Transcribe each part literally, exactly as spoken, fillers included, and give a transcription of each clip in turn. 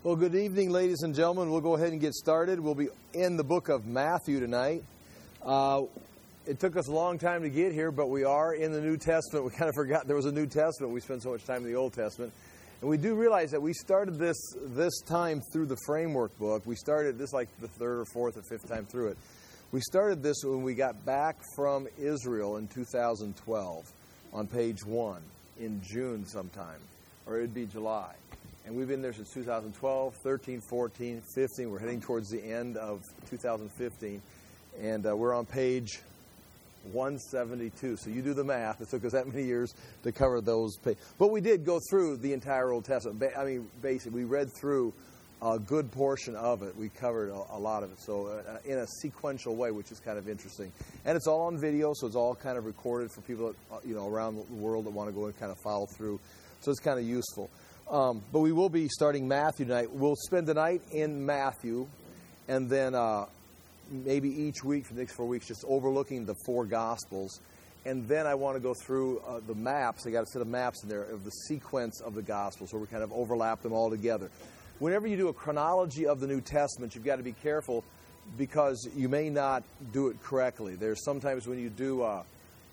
Well, good evening, ladies and gentlemen. We'll go ahead and get started. We'll be in the book of Matthew tonight. Uh, it took us a long time to get here, but we are in the New Testament. We kind of forgot there was a New Testament. We spent so much time in the Old Testament. And we do realize that we started this this time through the framework book. We started this like the third or fourth or fifth time through it. We started this when we got back from Israel in two thousand twelve on page one in June sometime, or it'd be July. And we've been there since two thousand twelve, thirteen, fourteen, fifteen. We're heading towards the end of two thousand fifteen. And uh, we're on page one seventy-two. So you do the math. It took us that many years to cover those pages. But we did go through the entire Old Testament. I mean, basically, we read through a good portion of it. We covered a, a lot of it. So uh, in a sequential way, which is kind of interesting. And it's all on video, so it's all kind of recorded for people that, uh, you know, around the world that want to go and kind of follow through. So it's kind of useful. Um, but we will be starting Matthew tonight. We'll spend the night in Matthew, and then uh, maybe each week for the next four weeks just overlooking the four Gospels. And then I want to go through uh, the maps. I got a set of maps in there of the sequence of the Gospels, where we kind of overlap them all together. Whenever you do a chronology of the New Testament, you've got to be careful because you may not do it correctly. There's sometimes when you do... Uh,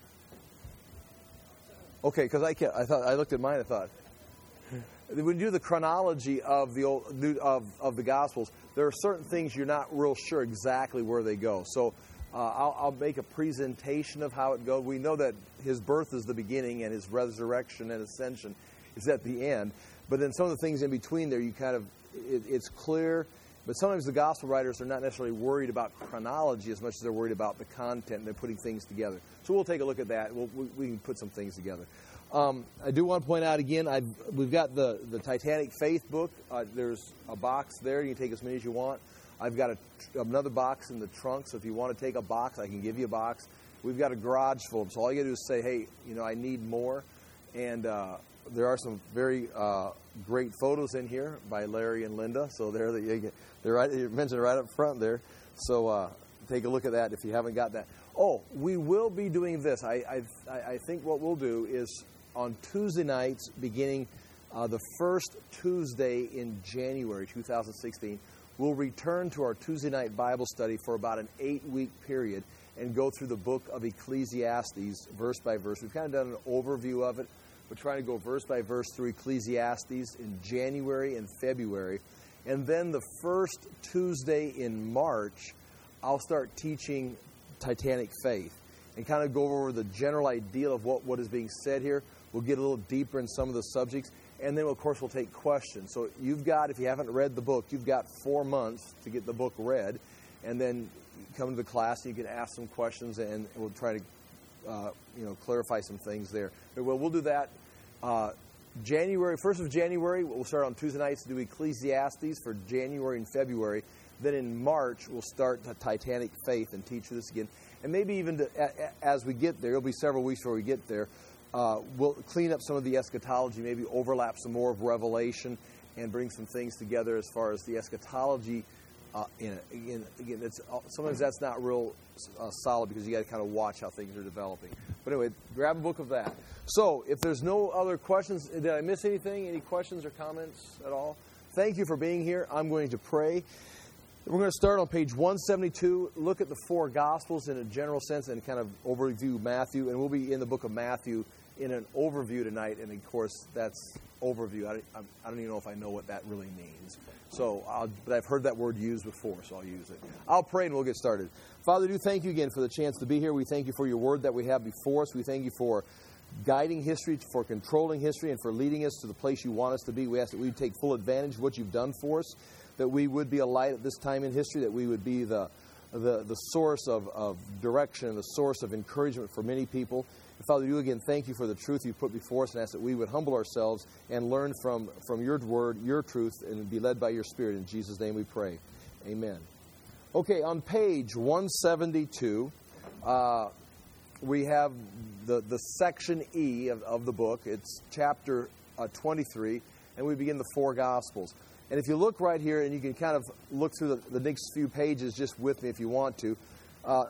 okay, because I, can't, I thought I looked at mine, I thought... When you do the chronology of the old, of of the Gospels, there are certain things you're not real sure exactly where they go. So uh, I'll, I'll make a presentation of how it goes. We know that his birth is the beginning, and his resurrection and ascension is at the end. But then some of the things in between there, you kind of it, it's clear. But sometimes the Gospel writers are not necessarily worried about chronology as much as they're worried about the content and they're putting things together. So we'll take a look at that. We'll, we, we can put some things together. Um, I do want to point out again, I've, we've got the, the Titanic Faith book. Uh, there's a box there. You can take as many as you want. I've got a, another box in the trunk, so if you want to take a box, I can give you a box. We've got a garage full of them, so all you got to do is say, hey, you know, I need more. And uh, there are some very uh, great photos in here by Larry and Linda. So they're, the, they're right, you're mentioned right up front there. So uh, take a look at that if you haven't got that. Oh, we will be doing this. I, I, I think what we'll do is... on Tuesday nights, beginning uh, the first Tuesday in January two thousand sixteen, we'll return to our Tuesday night Bible study for about an eight-week period and go through the book of Ecclesiastes verse by verse. We've kind of done an overview of it. We're trying to go verse by verse through Ecclesiastes in January and February. And then the first Tuesday in March, I'll start teaching Titanic Faith and kind of go over the general idea of what, what is being said here. We'll get a little deeper in some of the subjects. And then, of course, we'll take questions. So you've got, if you haven't read the book, you've got four months to get the book read. And then you come to the class and you can ask some questions, and we'll try to, uh, you know, clarify some things there. Well, we'll do that uh, January, first of January. We'll start on Tuesday nights to do Ecclesiastes for January and February. Then in March, we'll start the Titanic Faith and teach this again. And maybe even to, as we get there, it'll be several weeks before we get there, Uh, we'll clean up some of the eschatology, maybe overlap some more of Revelation, and bring some things together as far as the eschatology. Uh, in it. Again, again, it's, sometimes that's not real uh, solid because you got to kind of watch how things are developing. But anyway, grab a book of that. So, if there's no other questions, did I miss anything? Any questions or comments at all? Thank you for being here. I'm going to pray. We're going to start on page one seventy-two, look at the four Gospels in a general sense and kind of overview Matthew. And we'll be in the book of Matthew in an overview tonight. And, of course, that's overview. I, I don't even know if I know what that really means. So, I'll, but I've heard that word used before, so I'll use it. I'll pray and we'll get started. Father, do thank you again for the chance to be here. We thank you for your word that we have before us. We thank you for guiding history, for controlling history, and for leading us to the place you want us to be. We ask that we take full advantage of what you've done for us, that we would be a light at this time in history, that we would be the the, the source of, of direction and the source of encouragement for many people. And Father, you again, thank you for the truth you put before us, and ask that we would humble ourselves and learn from, from your word, your truth, and be led by your Spirit. In Jesus' name we pray. Amen. Okay, on page one seventy-two, uh, we have the, the section E of, of the book. It's chapter uh, twenty-three, and we begin the four Gospels. And if you look right here, and you can kind of look through the, the next few pages just with me if you want to, uh,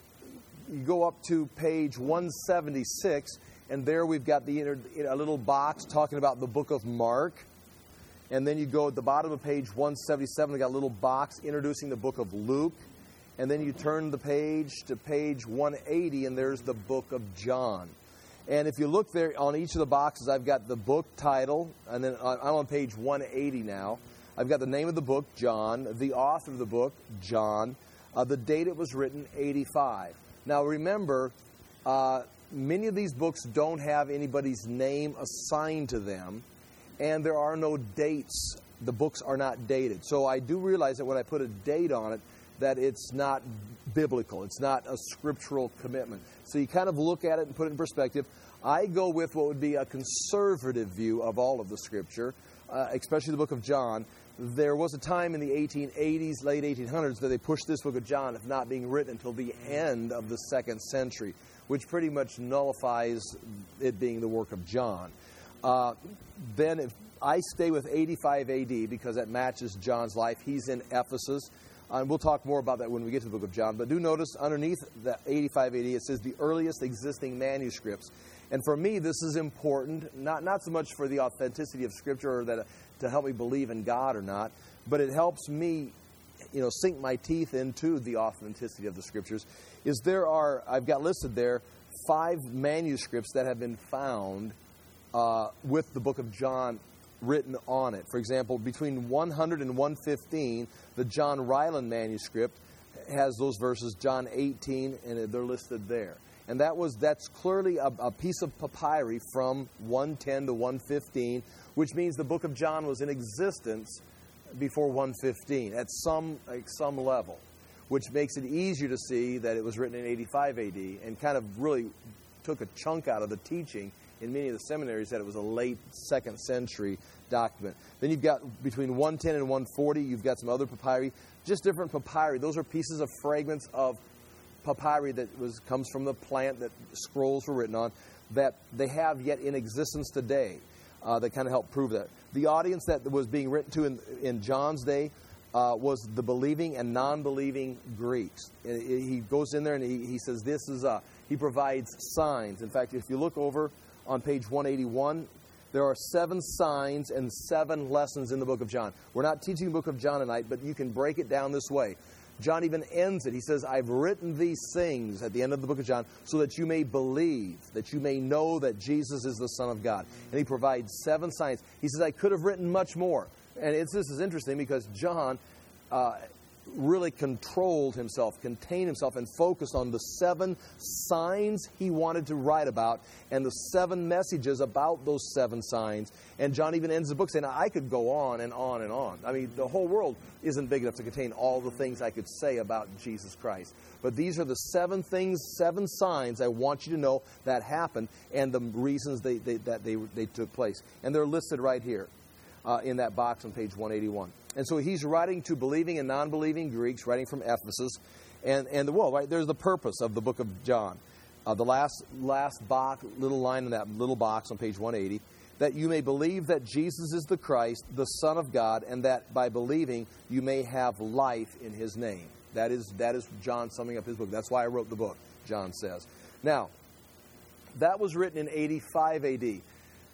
you go up to page one seventy-six, and there we've got the a little box talking about the book of Mark. And then you go at the bottom of page one seventy-seven, they got a little box introducing the book of Luke. And then you turn the page to page one eighty, and there's the book of John. And if you look there on each of the boxes, I've got the book title, and then I'm on page one eighty now. I've got the name of the book, John, the author of the book, John, uh, the date it was written, eighty-five. Now remember, uh, many of these books don't have anybody's name assigned to them, and there are no dates. The books are not dated. So I do realize that when I put a date on it, that it's not biblical. It's not a scriptural commitment. So you kind of look at it and put it in perspective. I go with what would be a conservative view of all of the Scripture, uh, especially the book of John. There was a time in the eighteen eighties, late eighteen hundreds, that they pushed this book of John as not being written until the end of the second century, which pretty much nullifies it being the work of John. Uh, then if I stay with eighty-five A D because that matches John's life. He's in Ephesus. And we'll talk more about that when we get to the book of John. But do notice underneath the eighty-five A D, it says the earliest existing manuscripts. And for me, this is important, not, not so much for the authenticity of Scripture or that to help me believe in God or not, but it helps me, you know, sink my teeth into the authenticity of the Scriptures. Is there are, I've got listed there, five manuscripts that have been found uh, with the book of John written on it. For example, between one hundred and one fifteen, the John Ryland manuscript has those verses, John eighteen, and they're listed there. And that was that's clearly a, a piece of papyri from one ten to one fifteen, which means the book of John was in existence before one fifteen at some like some level, which makes it easier to see that it was written in eighty-five A D and kind of really took a chunk out of the teaching in many of the seminaries that it was a late second century document. Then you've got between one ten and one forty, you've got some other papyri, just different papyri. Those are pieces of fragments of papyri that was comes from the plant that scrolls were written on that they have yet in existence today uh, that kind of help prove that. The audience that was being written to in, in John's day uh, was the believing and non-believing Greeks. He goes in there and he, he says this is a, he provides signs. In fact, if you look over on page one eighty-one, there are seven signs and seven lessons in the book of John. We're not teaching the book of John tonight, but you can break it down this way. John even ends it. He says, I've written these things at the end of the book of John so that you may believe, that you may know that Jesus is the Son of God. And he provides seven signs. He says, I could have written much more. And it's, this is interesting because John uh, really controlled himself, contained himself, and focused on the seven signs he wanted to write about and the seven messages about those seven signs. And John even ends the book saying, I could go on and on and on. I mean, the whole world isn't big enough to contain all the things I could say about Jesus Christ. But these are the seven things, seven signs I want you to know that happened and the reasons they, they, that they, they took place. And they're listed right here uh, in that box on page one eighty-one. And so he's writing to believing and non-believing Greeks, writing from Ephesus. And, and the well, right, there's the purpose of the book of John. Uh, the last last box, little line in that little box on page one eighty, that you may believe that Jesus is the Christ, the Son of God, and that by believing you may have life in his name. That is, that is John summing up his book. That's why I wrote the book, John says. Now, that was written in eighty-five A D.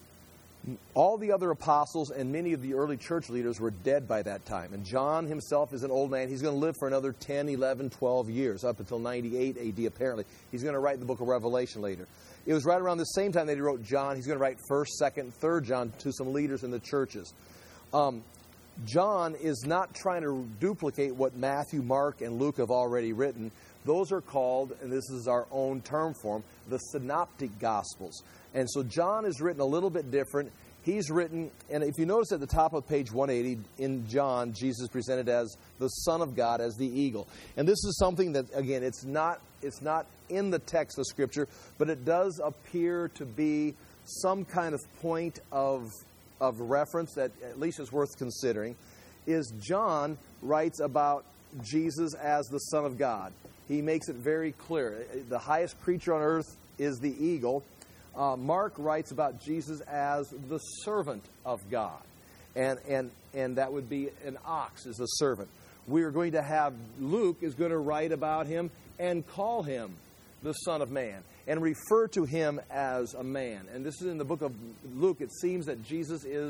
All the other apostles and many of the early church leaders were dead by that time. And John himself is an old man. He's going to live for another ten, eleven, twelve years, up until ninety-eight A D apparently. He's going to write the book of Revelation later. It was right around the same time that he wrote John. He's going to write first, second, third John to some leaders in the churches. Um, John is not trying to duplicate what Matthew, Mark, and Luke have already written. Those are called, and this is our own term for them, the synoptic gospels. And so John is written a little bit different. He's written, and if you notice at the top of page one eighty, in John, Jesus is presented as the Son of God, as the eagle. And this is something that, again, it's not it's not in the text of Scripture, but it does appear to be some kind of point of, of reference that at least is worth considering, is John writes about Jesus as the Son of God. He makes it very clear. The highest creature on earth is the eagle. Uh, Mark writes about Jesus as the servant of God. And, and, and that would be an ox as a servant. We are going to have, Luke is going to write about him and call him the Son of Man and refer to him as a man. And this is in the book of Luke. It seems that Jesus is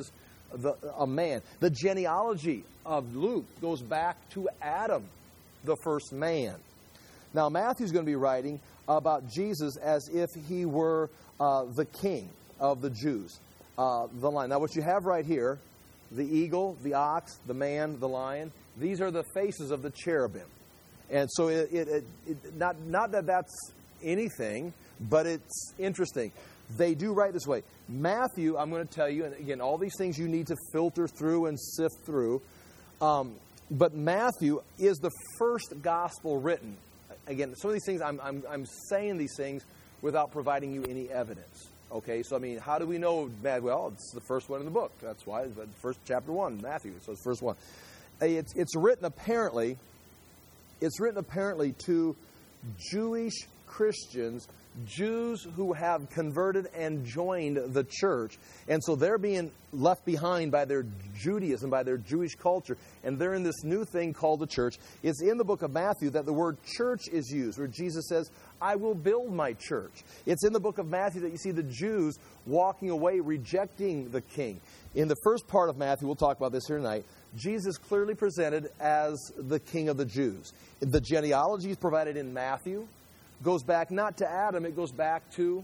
the, a man. The genealogy of Luke goes back to Adam, the first man. Now, Matthew's going to be writing about Jesus as if he were uh, the king of the Jews, uh, the lion. Now, what you have right here, the eagle, the ox, the man, the lion, these are the faces of the cherubim. And so it, it, it, it not, not that that's anything, but it's interesting. They do write this way. Matthew, I'm going to tell you, and again, all these things you need to filter through and sift through. Um, but Matthew is the first gospel written. Again, some of these things, I'm, I'm, I'm saying these things without providing you any evidence. Okay, so I mean, how do we know? Well, it's the first one in the book. That's why it's the first chapter one, Matthew. So it's the first one. It's it's written apparently. It's written apparently to Jewish Christians, Jews who have converted and joined the church. And so they're being left behind by their Judaism, by their Jewish culture. And they're in this new thing called the church. It's in the book of Matthew that the word church is used, where Jesus says, I will build my church. It's in the book of Matthew that you see the Jews walking away, rejecting the king. In the first part of Matthew, we'll talk about this here tonight, Jesus clearly presented as the king of the Jews. The genealogy is provided in Matthew. Goes back not to Adam, it goes back to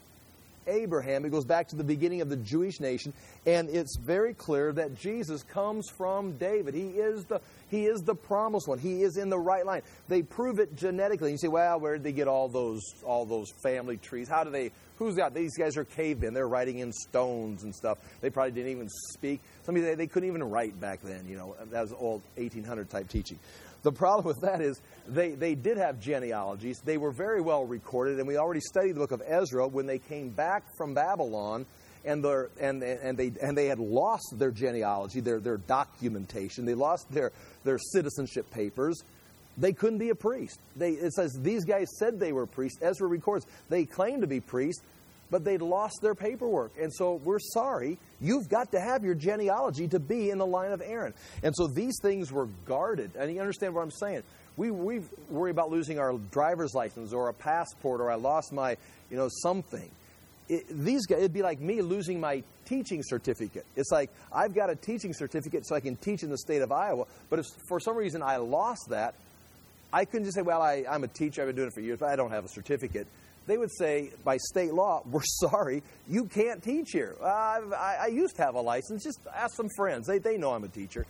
Abraham. It goes back to the beginning of the Jewish nation. And it's very clear that Jesus comes from David. He is the he is the promised one. He is in the right line. They prove it genetically. You say, well, where did they get all those all those family trees? How do they, who's got, these guys are cavemen. They're writing in stones and stuff. They probably didn't even speak. Somebody, they, they couldn't even write back then, you know. That was old eighteen hundred type teaching. The problem with that is they, they did have genealogies. They were very well recorded, and we already studied the book of Ezra when they came back from Babylon, and their and and they and they had lost their genealogy, their their documentation. They lost their their citizenship papers. They couldn't be a priest. They it says these guys said they were priests. Ezra records they claimed to be priests, but they'd lost their paperwork. And so we're sorry, you've got to have your genealogy to be in the line of Aaron. And so these things were guarded. And you understand what I'm saying? We we worry about losing our driver's license or a passport, or I lost my, you know, something. It, these guys, it'd be like me losing my teaching certificate. It's like, I've got a teaching certificate so I can teach in the state of Iowa, but if for some reason I lost that, I couldn't just say, well, I, I'm a teacher, I've been doing it for years, but I don't have a certificate. They would say, by state law, we're sorry, you can't teach here. Uh, I, I used to have a license. Just ask some friends. They they know I'm a teacher.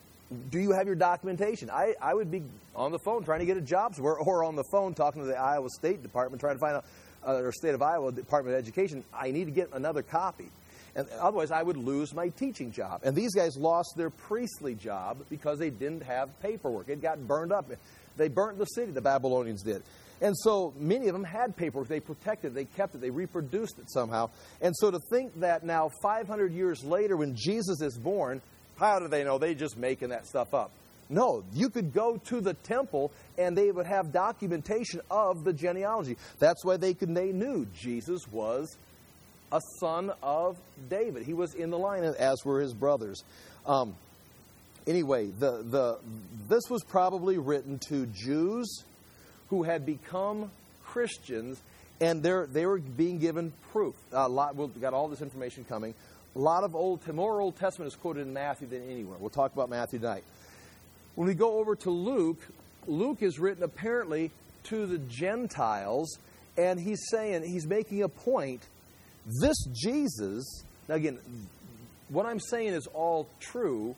Do you have your documentation? I, I would be on the phone trying to get a job somewhere, or on the phone talking to the Iowa State Department trying to find out, uh, or State of Iowa Department of Education, I need to get another copy. And otherwise, I would lose my teaching job. And these guys lost their priestly job because they didn't have paperwork. It got burned up. They burnt the city, the Babylonians did. And so many of them had paperwork. They protected it. They kept it. They reproduced it somehow. And so to think that now five hundred years later when Jesus is born, how do they know? They're just making that stuff up. No, you could go to the temple and they would have documentation of the genealogy. That's why they could. They knew Jesus was a son of David. He was in the line, as were his brothers. Um, anyway, the the this was probably written to Jews who had become Christians, and they're, they were being given proof. A lot, we've got all this information coming. A lot of Old, more Old Testament is quoted in Matthew than anywhere. We'll talk about Matthew tonight. When we go over to Luke, Luke is written apparently to the Gentiles, and he's saying, he's making a point, this Jesus, now again, what I'm saying is all true.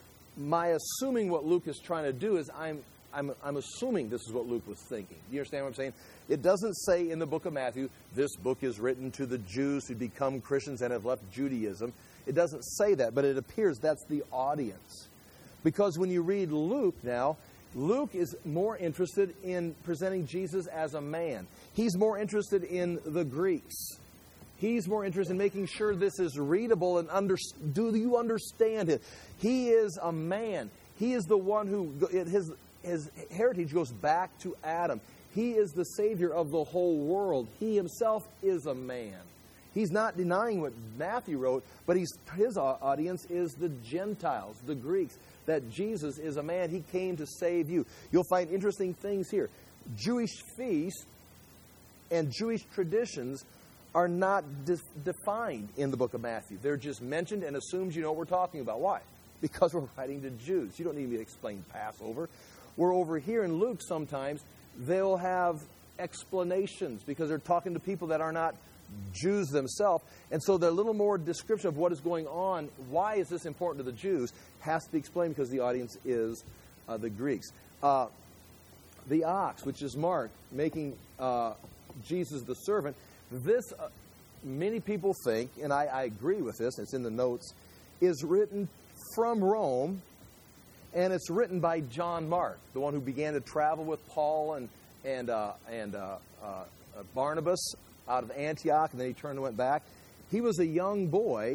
My assuming what Luke is trying to do is I'm I'm, I'm assuming this is what Luke was thinking. Do you understand what I'm saying? It doesn't say in the book of Matthew, this book is written to the Jews who become Christians and have left Judaism. It doesn't say that, but it appears that's the audience. Because when you read Luke now, Luke is more interested in presenting Jesus as a man. He's more interested in the Greeks. He's more interested in making sure this is readable and under, do you understand it? He is a man. He is the one who, his... His heritage goes back to Adam. He is the Savior of the whole world. He himself is a man. He's not denying what Matthew wrote, but he's, his audience is the Gentiles, the Greeks, that Jesus is a man. He came to save you. You'll find interesting things here. Jewish feasts and Jewish traditions are not de- defined in the book of Matthew. They're just mentioned and assumed you know what we're talking about. Why? Because we're writing to Jews. You don't need me to explain Passover. We're over here in Luke sometimes, they'll have explanations because they're talking to people that are not Jews themselves. And so the little more description of what is going on, why is this important to the Jews, has to be explained because the audience is uh, the Greeks. Uh, the ox, which is Mark, making uh, Jesus the servant, this, uh, many people think, and I, I agree with this, it's in the notes, is written from Rome, and it's written by John Mark, the one who began to travel with Paul and and uh, and uh, uh, Barnabas out of Antioch, and then he turned and went back. He was a young boy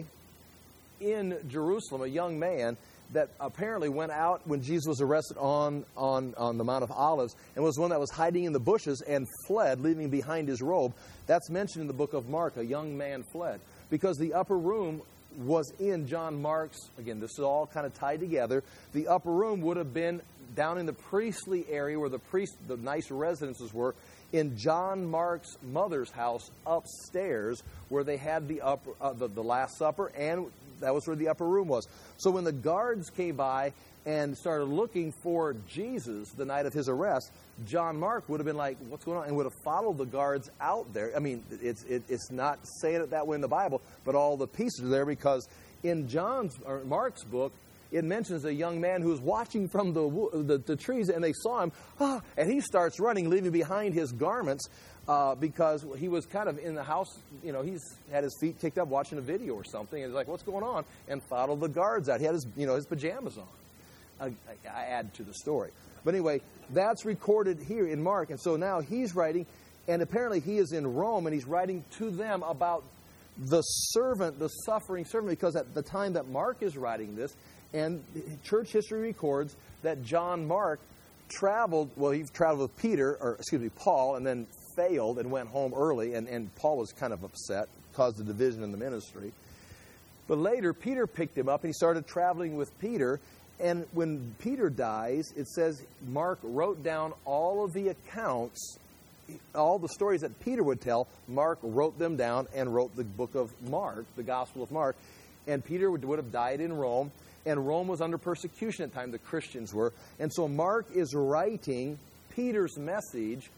in Jerusalem, a young man that apparently went out when Jesus was arrested on, on, on the Mount of Olives, and was one that was hiding in the bushes and fled, leaving behind his robe. That's mentioned in the book of Mark. A young man fled. Because the upper room was in John Mark's, again, this is all kind of tied together. The upper room would have been down in the priestly area where the priest, the nice residences were, in John Mark's mother's house upstairs, where they had the upper, uh, the, the Last Supper, and that was where the upper room was. So when the guards came by and started looking for Jesus the night of his arrest, John Mark would have been like, what's going on? And would have followed the guards out there. I mean, it's it, it's not saying it that way in the Bible, but all the pieces are there because in John's or Mark's book, it mentions a young man who was watching from the, the, the trees, and they saw him, ah, and he starts running, leaving behind his garments uh, because he was kind of in the house. You know, he's had his feet kicked up watching a video or something, and he's like, what's going on? And followed the guards out. He had his, you know, his pajamas on. I, I, I add to the story. But anyway, that's recorded here in Mark, and so now he's writing, and apparently he is in Rome, and he's writing to them about the servant, the suffering servant, because at the time that Mark is writing this, and church history records that John Mark traveled, well, he traveled with Peter, or excuse me, Paul, and then failed and went home early, and, and Paul was kind of upset, caused a division in the ministry. But later, Peter picked him up, and he started traveling with Peter, and when Peter dies, it says Mark wrote down all of the accounts, all the stories that Peter would tell. Mark wrote them down and wrote the book of Mark, the Gospel of Mark, and Peter would, would have died in Rome. And Rome was under persecution at the time, the Christians were. And so Mark is writing Peter's message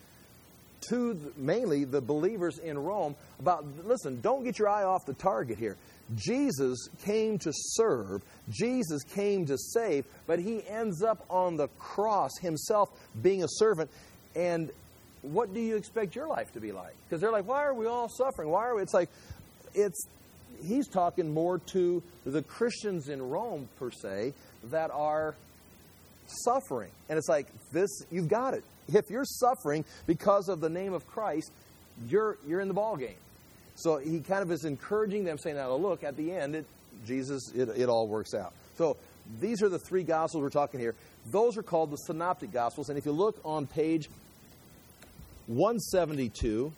to the, mainly the believers in Rome about, listen, don't get your eye off the target here. Jesus came to serve. Jesus came to save. But he ends up on the cross himself being a servant. And what do you expect your life to be like? Because they're like, why are we all suffering? Why are we? It's like, it's... He's talking more to the Christians in Rome, per se, that are suffering. And it's like, this, you've got it. If you're suffering because of the name of Christ, you're you're in the ballgame. So he kind of is encouraging them, saying, now look, at the end, it, Jesus, it, it all works out. So these are the three Gospels we're talking here. Those are called the Synoptic Gospels. And if you look on page one seventy-two,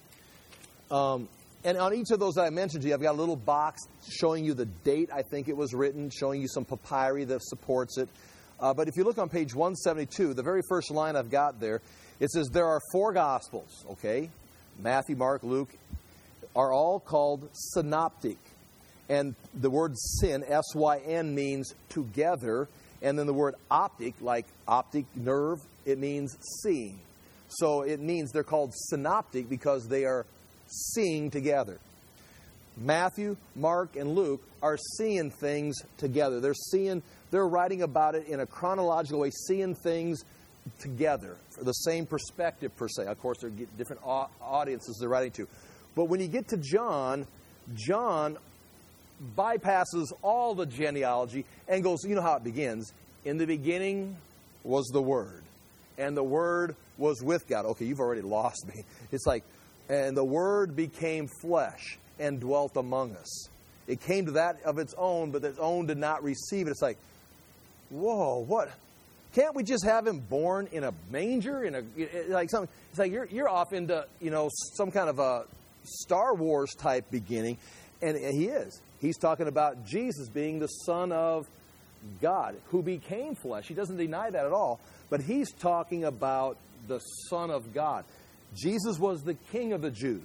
um, and on each of those that I mentioned to you, I've got a little box showing you the date I think it was written, showing you some papyri that supports it. Uh, but if you look on page one seventy-two, the very first line I've got there, it says there are four Gospels, okay? Matthew, Mark, Luke, are all called synoptic. And the word syn, S Y N, means together. And then the word optic, like optic nerve, it means seeing. So it means they're called synoptic because they are seeing together. Matthew, Mark, and Luke are seeing things together. They're seeing, they're writing about it in a chronological way, seeing things together, for the same perspective per se. Of course, they're different audiences they're writing to. But when you get to John, John bypasses all the genealogy and goes, you know how it begins. In the beginning was the Word, and the Word was with God. Okay, you've already lost me. It's like, and the Word became flesh and dwelt among us. It came to that of its own, but its own did not receive it. It's like, whoa, what? Can't we just have him born in a manger? In a like something? It's like you're you're off into you know some kind of a Star Wars type beginning, and he is. He's talking about Jesus being the Son of God who became flesh. He doesn't deny that at all, but he's talking about the Son of God. Jesus was the King of the Jews.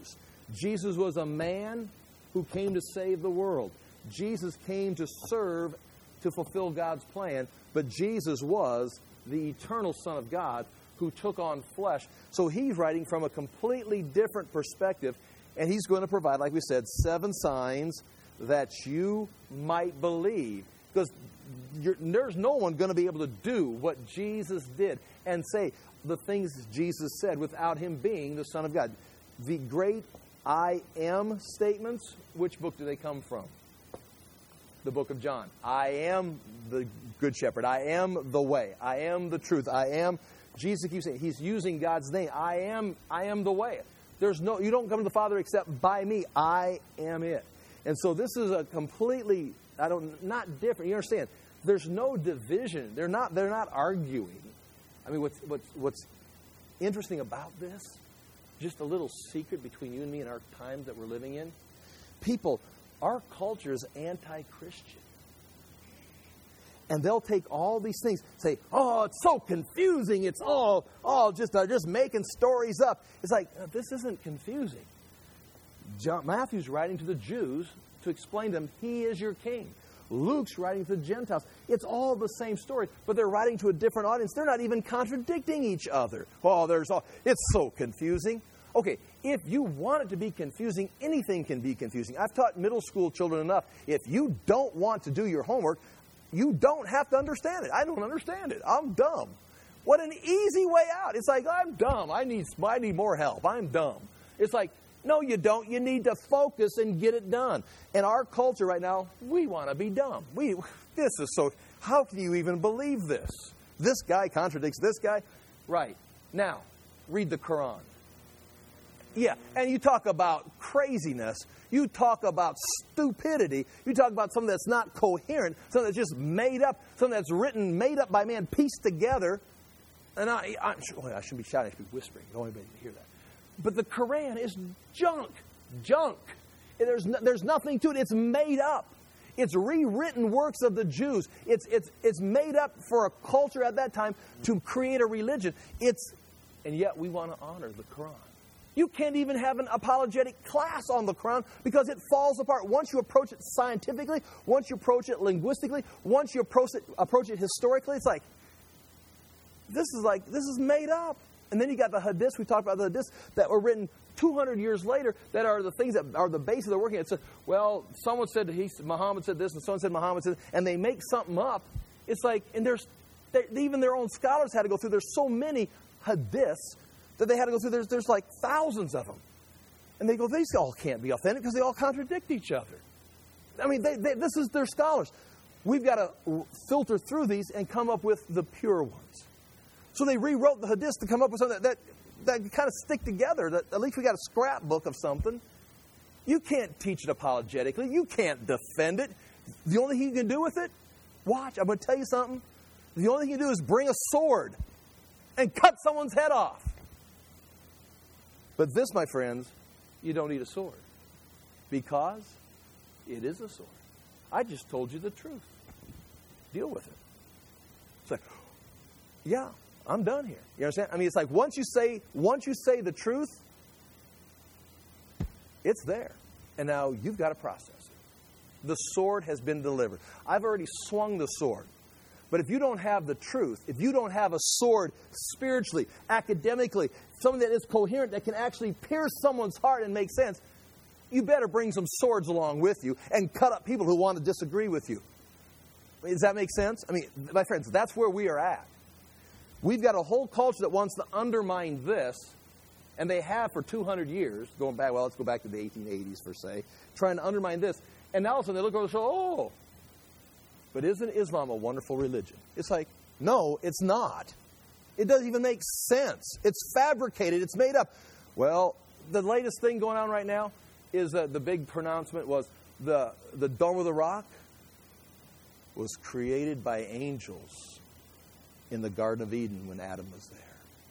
Jesus was a man who came to save the world. Jesus came to serve, to fulfill God's plan. But Jesus was the eternal Son of God who took on flesh. So he's writing from a completely different perspective. And he's going to provide, like we said, seven signs that you might believe. Because you're, there's no one going to be able to do what Jesus did and say the things Jesus said without him being the Son of God. The great I am statements, which book do they come from? The book of John. I am the good shepherd. I am the way. I am the truth. I am. Jesus keeps saying, he's using God's name. I am, I am the way. There's no, you don't come to the Father except by me. I am it. And so this is a completely, I don't, not different. You understand? There's no division. They're not, they're not arguing. I mean, what's, what's, what's interesting about this, just a little secret between you and me and our times that we're living in. People, our culture is anti-Christian. And they'll take all these things, say, oh, it's so confusing. It's all, all just, uh, just making stories up. It's like, uh, this isn't confusing. John, Matthew's writing to the Jews to explain to them, he is your king. Luke's writing to the Gentiles. It's all the same story, but they're writing to a different audience. They're not even contradicting each other. Oh, there's all, it's so confusing. Okay, if you want it to be confusing, anything can be confusing. I've taught middle school children enough. If you don't want to do your homework, you don't have to understand it. I don't understand it. I'm dumb. What an easy way out. It's like, I'm dumb. I need, I need more help. I'm dumb. It's like, no, you don't. You need to focus and get it done. In our culture right now, we want to be dumb. We, this is so, how can you even believe this? This guy contradicts this guy. Right. Now, read the Quran. Yeah, and you talk about craziness. You talk about stupidity. You talk about something that's not coherent, something that's just made up, something that's written, made up by man, pieced together. And I, I'm sure, I shouldn't be shouting, I should be whispering. I don't want anybody to hear that. But the Quran is junk. Junk. There's no, there's nothing to it. It's made up. It's rewritten works of the Jews. It's, it's, it's made up for a culture at that time to create a religion. It's, and yet we want to honor the Quran. You can't even have an apologetic class on the Quran because it falls apart. Once you approach it scientifically, once you approach it linguistically, once you approach it, approach it historically, it's like, this is like, this is made up. And then you got the hadiths, we talked about the hadiths that were written two hundred years later that are the things that are the basis of their working. It's a, well, someone said, he, Muhammad said this, and someone said Muhammad said this, and they make something up. It's like, and there's, they, even their own scholars had to go through, there's so many hadiths that they had to go through. There's, there's like thousands of them. And they go, these all can't be authentic because they all contradict each other. I mean, they, they, this is their scholars. We've got to filter through these and come up with the pure ones. So they rewrote the hadiths to come up with something that, that, that kind of stick together. That at least we got a scrapbook of something. You can't teach it apologetically. You can't defend it. The only thing you can do with it, watch, I'm going to tell you something. The only thing you can do is bring a sword and cut someone's head off. But this, my friends, you don't need a sword because it is a sword. I just told you the truth. Deal with it. It's like, yeah, I'm done here. You understand? I mean, it's like once you say, once you say the truth, it's there. And now you've got to process it. The sword has been delivered. I've already swung the sword. But if you don't have the truth, if you don't have a sword spiritually, academically, something that is coherent, that can actually pierce someone's heart and make sense, you better bring some swords along with you and cut up people who want to disagree with you. Does that make sense? I mean, my friends, that's where we are at. We've got a whole culture that wants to undermine this, and they have for two hundred years, going back, well, let's go back to the eighteen eighties, per se, trying to undermine this. And now all of a sudden they look over and say, oh, but isn't Islam a wonderful religion? It's like, no, it's not. It doesn't even make sense. It's fabricated. It's made up. Well, the latest thing going on right now is uh, the big pronouncement was the, the Dome of the Rock was created by angels in the Garden of Eden when Adam was there.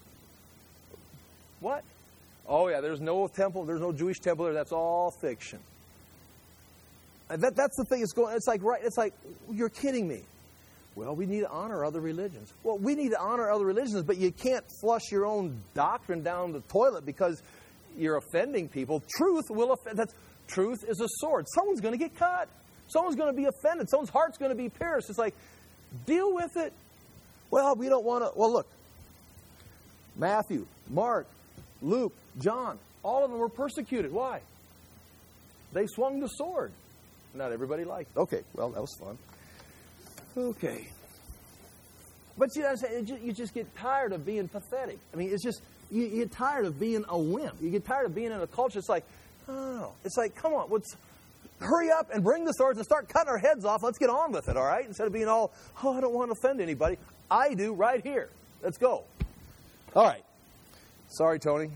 What? Oh, yeah, there's no temple. There's no Jewish temple there. That's all fiction. And that, that's the thing. It's going. It's like, right. It's like, you're kidding me. Well, we need to honor other religions. Well, we need to honor other religions, but you can't flush your own doctrine down the toilet because you're offending people. Truth will offend. That's, truth is a sword. Someone's going to get cut. Someone's going to be offended. Someone's heart's going to be pierced. It's like, deal with it. Well, we don't want to. Well, look. Matthew, Mark, Luke, John, all of them were persecuted. Why? They swung the sword. Not everybody liked it. Okay, well, that was fun. Okay. But you know what I'm saying? You just get tired of being pathetic. I mean, it's just, you, you get tired of being a wimp. You get tired of being in a culture. It's like, oh, it's like, come on, let's hurry up and bring the swords and start cutting our heads off. Let's get on with it, all right? Instead of being all, oh, I don't want to offend anybody. I do right here. Let's go. All right. Sorry, Tony.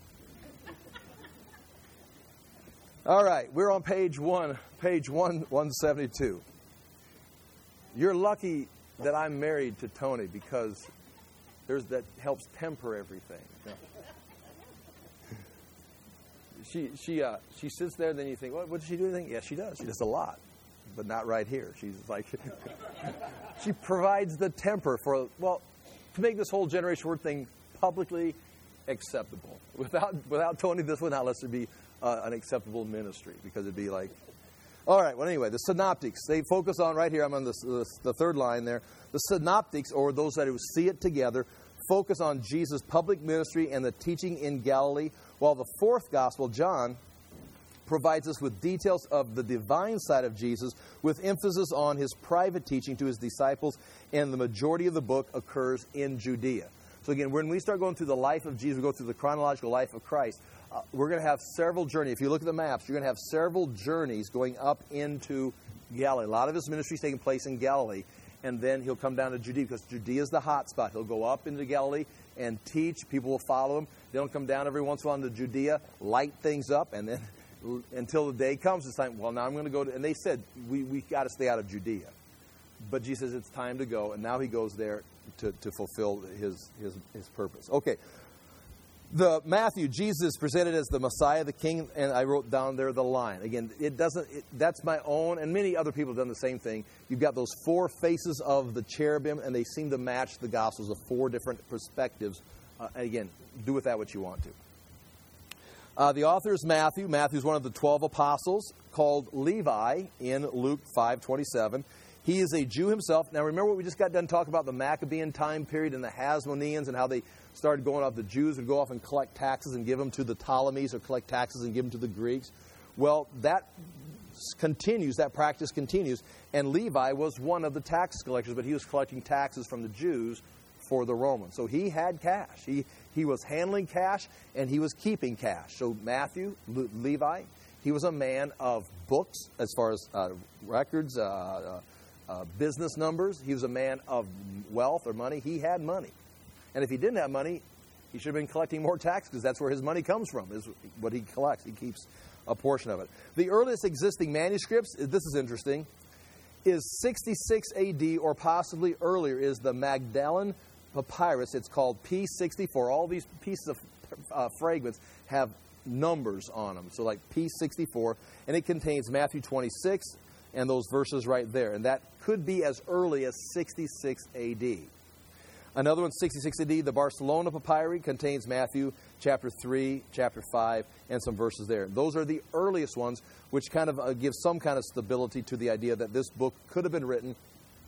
All right, we're on page one, page one, one seventy-two. You're lucky that I'm married to Tony because there's that helps temper everything. You know? She she uh, she sits there, then you think, what, what does she do? Anything? Yeah, she does. She does a lot, but not right here. She's like, she provides the temper for, well, to make this whole Generation Word thing publicly acceptable. Without without Tony, this would not let there be uh, an acceptable ministry, because it'd be like, all right, well, anyway, the synoptics, they focus on, right here, I'm on the, the, the third line there, the synoptics, or those that who see it together, focus on Jesus' public ministry and the teaching in Galilee, while the fourth gospel, John, provides us with details of the divine side of Jesus, with emphasis on his private teaching to his disciples, and the majority of the book occurs in Judea. So again, when we start going through the life of Jesus, we go through the chronological life of Christ, uh, we're going to have several journeys. If you look at the maps, you're going to have several journeys going up into Galilee. A lot of his ministry is taking place in Galilee, and then he'll come down to Judea, because Judea is the hot spot. He'll go up into Galilee and teach. People will follow him. They'll come down every once in a while into Judea, light things up, and then until the day comes, it's time, well, now I'm going to go to, and they said, we we got to stay out of Judea. But Jesus says it's time to go, and now he goes there to, to fulfill his, his his purpose. Okay. The Matthew, Jesus is presented as the Messiah, the King, and I wrote down there the line. Again, it doesn't, it, that's my own, and many other people have done the same thing. You've got those four faces of the cherubim, and they seem to match the Gospels of four different perspectives. Uh, and again, do with that what you want to. Uh, the author is Matthew. Matthew is one of the twelve apostles, called Levi in Luke five twenty-seven. He is a Jew himself. Now, remember what we just got done talking about, the Maccabean time period and the Hasmoneans, and how they started going off. The Jews would go off and collect taxes and give them to the Ptolemies, or collect taxes and give them to the Greeks. Well, that continues, that practice continues, and Levi was one of the tax collectors, but he was collecting taxes from the Jews for the Romans. So he had cash. He he was handling cash, and he was keeping cash. So Matthew, Le- Levi, he was a man of books as far as uh, records, uh, uh, uh, business numbers. He was a man of wealth or money. He had money. And if he didn't have money, he should have been collecting more tax, because that's where his money comes from, is what he collects. He keeps a portion of it. The earliest existing manuscripts, this is interesting, is sixty-six A D or possibly earlier, is the Magdalen Papyrus. It's called P sixty-four. All these pieces of uh, fragments have numbers on them. So like P sixty-four, and it contains Matthew twenty-six and those verses right there. And that could be as early as sixty-six A D. Another one, sixty-six A D, the Barcelona Papyri, contains Matthew chapter three, chapter five, and some verses there. Those are the earliest ones, which kind of uh, give some kind of stability to the idea that this book could have been written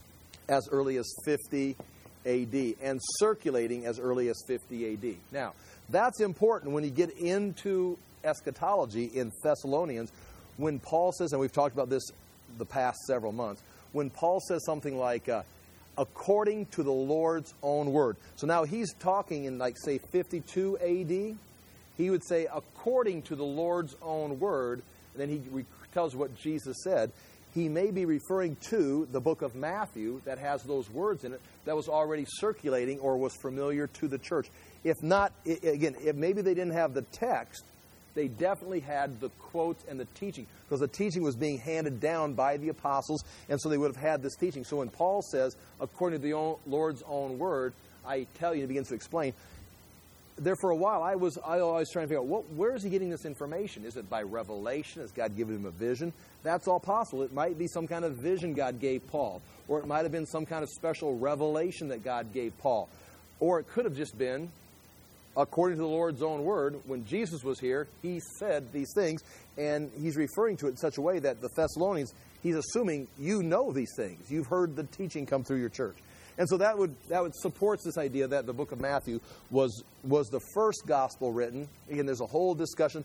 as early as fifty A D and circulating as early as fifty A D. Now, that's important when you get into eschatology in Thessalonians, when Paul says, and we've talked about this the past several months, when Paul says something like, uh, according to the Lord's own word. So now he's talking in, like, say, fifty-two A D. He would say, according to the Lord's own word. And then he re- tells what Jesus said. He may be referring to the book of Matthew that has those words in it that was already circulating or was familiar to the church. If not, it, again, if maybe they didn't have the text, they definitely had the quotes and the teaching, because the teaching was being handed down by the apostles, and so they would have had this teaching. So when Paul says, according to the own, Lord's own word, I tell you, he begins to explain. There for a while, I was I always trying to figure out, what, where is he getting this information? Is it by revelation? Has God given him a vision? That's all possible. It might be some kind of vision God gave Paul, or it might have been some kind of special revelation that God gave Paul, or it could have just been according to the Lord's own word, when Jesus was here, he said these things, and he's referring to it in such a way that the Thessalonians, he's assuming you know these things. You've heard the teaching come through your church. And so that would that would supports this idea that the book of Matthew was was the first gospel written. Again, there's a whole discussion.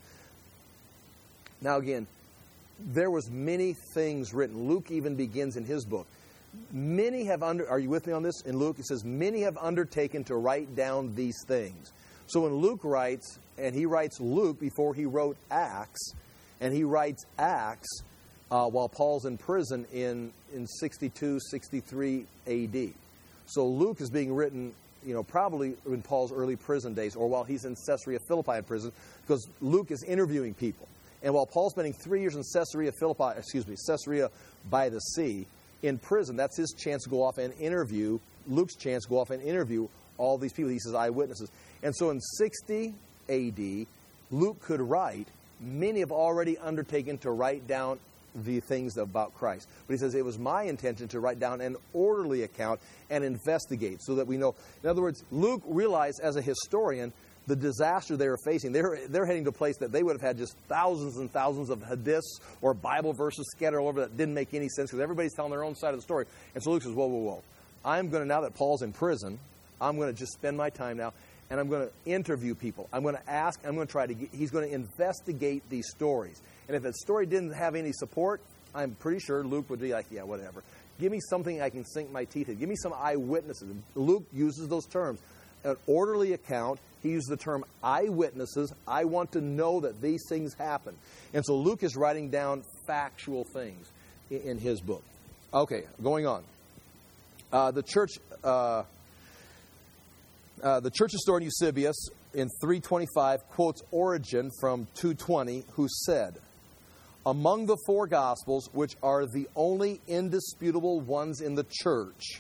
Now again, there was many things written. Luke even begins in his book. Many have under are you with me on this? In Luke it says, many have undertaken to write down these things. So when Luke writes, and he writes Luke before he wrote Acts, and he writes Acts uh, while Paul's in prison in, in sixty-two, sixty-three A D. So Luke is being written, you know, probably in Paul's early prison days, or while he's in Caesarea Philippi in prison, because Luke is interviewing people. And while Paul's spending three years in Caesarea Philippi, excuse me, Caesarea by the sea, in prison, that's his chance to go off and interview, Luke's chance to go off and interview all these people. He says eyewitnesses. And so in sixty A D, Luke could write, many have already undertaken to write down the things about Christ. But he says, it was my intention to write down an orderly account and investigate so that we know. In other words, Luke realized as a historian the disaster they were facing. They're, they're heading to a place that they would have had just thousands and thousands of hadiths or Bible verses scattered all over that didn't make any sense because everybody's telling their own side of the story. And so Luke says, whoa, whoa, whoa. I'm going to, now that Paul's in prison, I'm going to just spend my time now and I'm going to interview people. I'm going to ask, I'm going to try to get, he's going to investigate these stories. And if that story didn't have any support, I'm pretty sure Luke would be like, yeah, whatever. Give me something I can sink my teeth in. Give me some eyewitnesses. And Luke uses those terms. An orderly account. He uses the term eyewitnesses. I want to know that these things happen. And so Luke is writing down factual things in, in his book. Okay, going on. Uh, the church, uh, uh, the church historian Eusebius in three twenty-five quotes Origen from two twenty, who said, among the four Gospels, which are the only indisputable ones in the church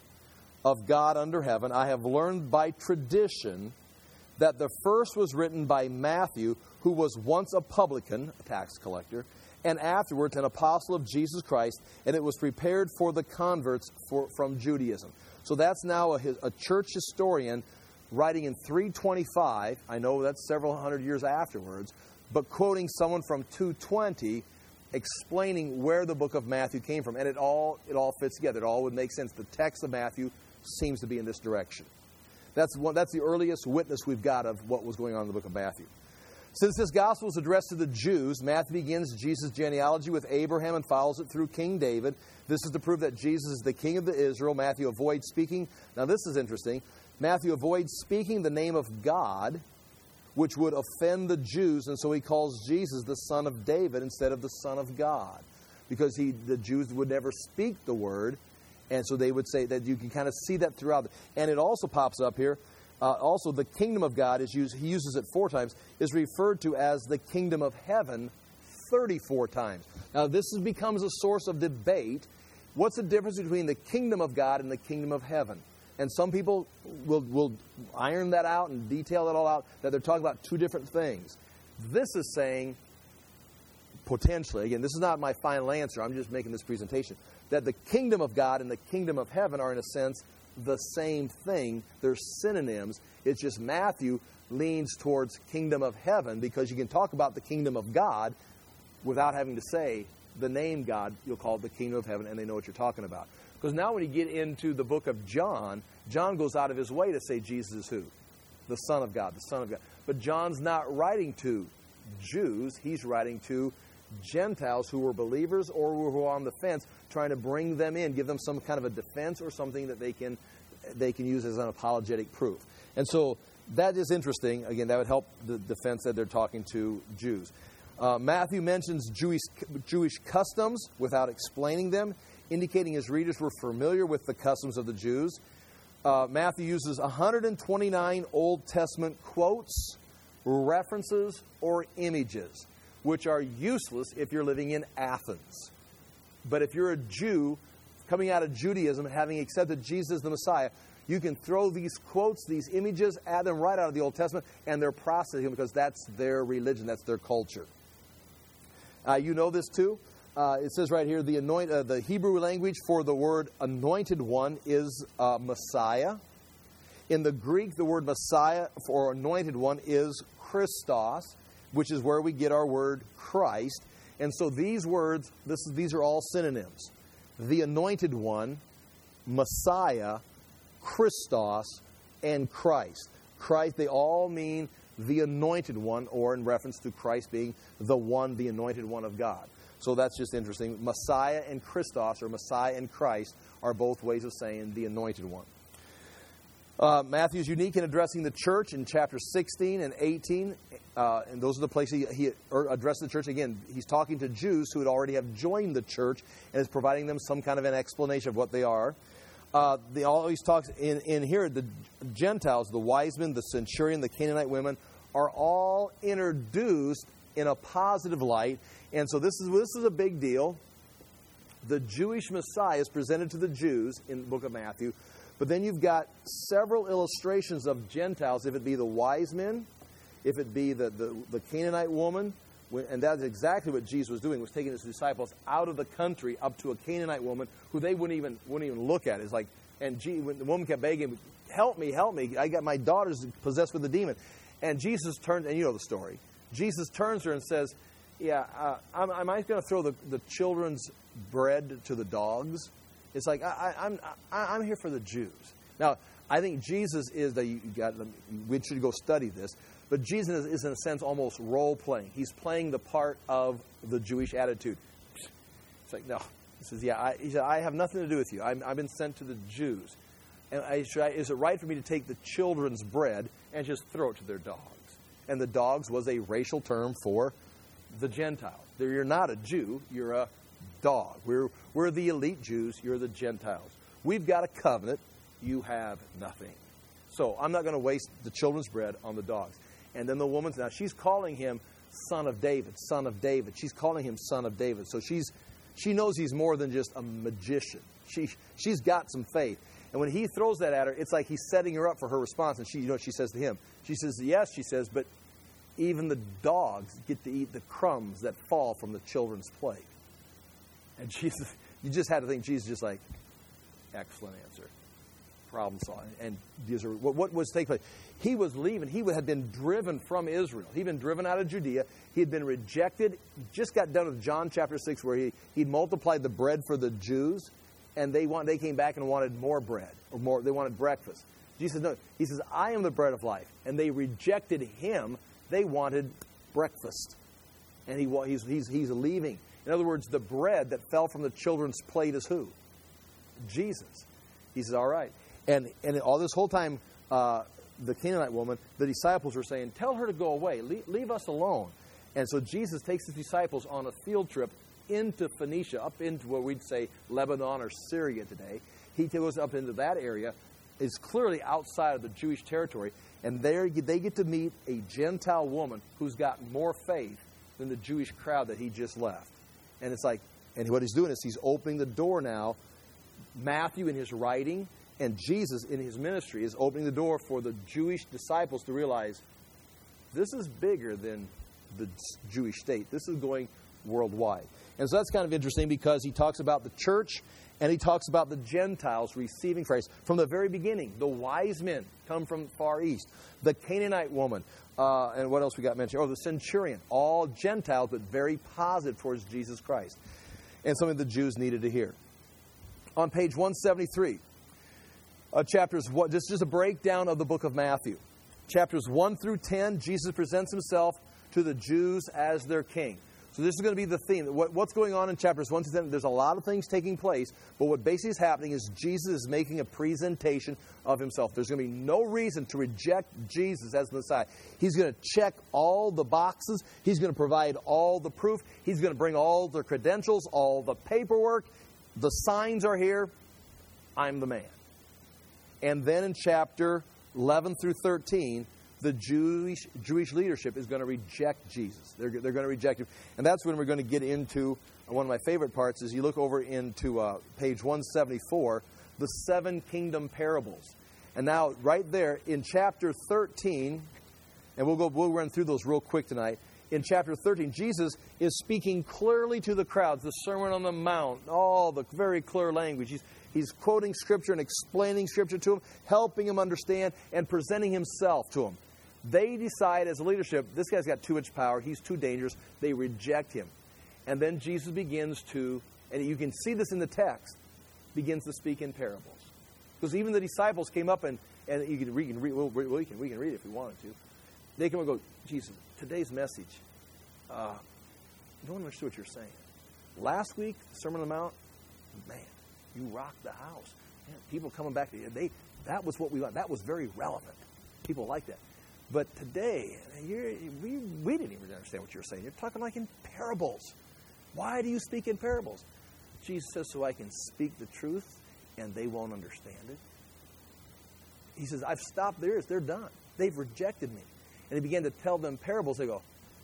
of God under heaven, I have learned by tradition that the first was written by Matthew, who was once a publican, a tax collector, and afterwards an apostle of Jesus Christ, and it was prepared for the converts for, from Judaism. So that's now a, a church historian writing in three twenty-five. I know that's several hundred years afterwards, but quoting someone from two twenty, explaining where the book of Matthew came from. And it all it all fits together. It all would make sense. The text of Matthew seems to be in this direction. That's one, that's the earliest witness we've got of what was going on in the book of Matthew. Since this gospel is addressed to the Jews, Matthew begins Jesus' genealogy with Abraham and follows it through King David. This is to prove that Jesus is the king of the Israel. Matthew avoids speaking. Now this is interesting. Matthew avoids speaking the name of God, which would offend the Jews, and so he calls Jesus the son of David instead of the son of God, because he the Jews would never speak the word, and so they would say that. You can kind of see that throughout. And it also pops up here. Uh, also, the kingdom of God is used. He uses it four times. Is referred to as the kingdom of heaven thirty-four times. Now, this is, becomes a source of debate. What's the difference between the kingdom of God and the kingdom of heaven? And some people will, will iron that out and detail it all out, that they're talking about two different things. This is saying, potentially, again, this is not my final answer, I'm just making this presentation, that the kingdom of God and the kingdom of heaven are, in a sense, the same thing. They're synonyms. It's just Matthew leans towards kingdom of heaven, because you can talk about the kingdom of God without having to say the name God. You'll call it the kingdom of heaven, and they know what you're talking about. Because now when you get into the book of John, John goes out of his way to say Jesus is who? The Son of God, the Son of God. But John's not writing to Jews. He's writing to Gentiles who were believers or who were on the fence, trying to bring them in, give them some kind of a defense or something that they can they can use as an apologetic proof. And so that is interesting. Again, that would help the defense that they're talking to Jews. Uh, Matthew mentions Jewish Jewish customs without explaining them, indicating his readers were familiar with the customs of the Jews. Uh, Matthew uses one hundred twenty-nine Old Testament quotes, references, or images, which are useless if you're living in Athens. But if you're a Jew coming out of Judaism, having accepted Jesus the Messiah, you can throw these quotes, these images, add them right out of the Old Testament, and they're processing because that's their religion, that's their culture. Uh, you know this too. Uh, it says right here, the anoint, uh, the Hebrew language for the word anointed one is uh, Messiah. In the Greek, the word Messiah for anointed one is Christos, which is where we get our word Christ. And so these words, this is, these are all synonyms. The anointed one, Messiah, Christos, and Christ. Christ, they all mean the anointed one, or in reference to Christ being the one, the anointed one of God. So that's just interesting. Messiah and Christos, or Messiah and Christ, are both ways of saying the anointed one. Uh, Matthew is unique in addressing the church in chapter sixteen and eighteen. Uh, and those are the places he, he addressed the church. Again, he's talking to Jews who would already have joined the church and is providing them some kind of an explanation of what they are. Uh, they always talks in, in here, the Gentiles, the wise men, the centurion, the Canaanite women, are all introduced in a positive light. And so this is this is a big deal. The Jewish Messiah is presented to the Jews in the book of Matthew. But then you've got several illustrations of Gentiles, if it be the wise men, if it be the, the, the Canaanite woman, and that's exactly what Jesus was doing, was taking his disciples out of the country up to a Canaanite woman who they wouldn't even wouldn't even look at. It's like, and G, when the woman kept begging, help me, help me, I got my daughter's possessed with a demon. And Jesus turns, and you know the story, Jesus turns to her and says, yeah, uh, am, am I going to throw the, the children's bread to the dogs? It's like, I, I, I'm I, I'm here for the Jews. Now, I think Jesus is the, you got, we should go study this, but Jesus is, is in a sense almost role-playing. He's playing the part of the Jewish attitude. It's like, no. He says, yeah, I, he said, I have nothing to do with you. I'm, I've been sent to the Jews. And I, should I, is it right for me to take the children's bread and just throw it to their dogs? And the dogs was a racial term for the Gentiles. You're not a Jew, you're a dog. We're, we're the elite Jews, you're the Gentiles. We've got a covenant, you have nothing. So I'm not going to waste the children's bread on the dogs. And then the woman's, now she's calling him son of David, son of David. She's calling him son of David. So she's she knows he's more than just a magician. She, she's got some faith. And when he throws that at her, it's like he's setting her up for her response. And she, you know what she says to him? She says, yes, she says, but even the dogs get to eat the crumbs that fall from the children's plate. And Jesus, you just had to think Jesus just like, excellent answer. Problem solved. And these are, what, what was taking place? He was leaving. He had been driven from Israel. He'd been driven out of Judea. He had been rejected. Just got done with John chapter six where he, he'd multiplied the bread for the Jews. And they want, they came back and wanted more bread. Or more. They wanted breakfast. Jesus, no. He says, I am the bread of life. And they rejected him. They wanted breakfast. And he, he's, he's, he's leaving. In other words, the bread that fell from the children's plate is who? Jesus. He says, all right. And and all this whole time, uh, the Canaanite woman, the disciples were saying, tell her to go away. Leave, leave us alone. And so Jesus takes his disciples on a field trip into Phoenicia, up into what we'd say Lebanon or Syria today. He goes up into that area. It's clearly outside of the Jewish territory. And there they get to meet a Gentile woman who's got more faith than the Jewish crowd that he just left. And it's like, and what he's doing is he's opening the door now. Matthew in his writing and Jesus in his ministry is opening the door for the Jewish disciples to realize this is bigger than the Jewish state. This is going worldwide. And so that's kind of interesting because he talks about the church and he talks about the Gentiles receiving Christ. From the very beginning, the wise men come from Far East. The Canaanite woman, uh, and what else we got mentioned? Oh, the centurion. All Gentiles, but very positive towards Jesus Christ. And something the Jews needed to hear. On page one seventy-three, uh, chapters, what, this is just a breakdown of the book of Matthew. Chapters one through ten, Jesus presents himself to the Jews as their king. So this is going to be the theme. What, what's going on in chapters one to ten? There's a lot of things taking place, but what basically is happening is Jesus is making a presentation of himself. There's going to be no reason to reject Jesus as the Messiah. He's going to check all the boxes. He's going to provide all the proof. He's going to bring all the credentials, all the paperwork. The signs are here. I'm the man. And then in chapter eleven through thirteen, the Jewish Jewish leadership is going to reject Jesus. They're, they're going to reject him. And that's when we're going to get into one of my favorite parts is you look over into uh, page one seventy-four, the seven kingdom parables. And now right there in chapter thirteen, and we'll go we'll run through those real quick tonight. In chapter thirteen, Jesus is speaking clearly to the crowds, the Sermon on the Mount, all the very clear language. He's, He's quoting Scripture and explaining Scripture to them, helping them understand, and presenting himself to them. They decide as a leadership, this guy's got too much power, he's too dangerous. They reject him. And then Jesus begins to, and you can see this in the text, begins to speak in parables. Because even the disciples came up and, and you can read, you can read well, we, can, we can read it if we wanted to. They come and go, Jesus, today's message, uh, no one understood what you're saying. Last week, the Sermon on the Mount, man, you rocked the house. Man, people coming back to you, they, that was what we liked. That was very relevant. People like that. But today, you're, we, we didn't even understand what you were saying. You're talking like in parables. Why do you speak in parables? Jesus says, so I can speak the truth and they won't understand it. He says, I've stopped theirs. They're done. They've rejected me. And he began to tell them parables. They go,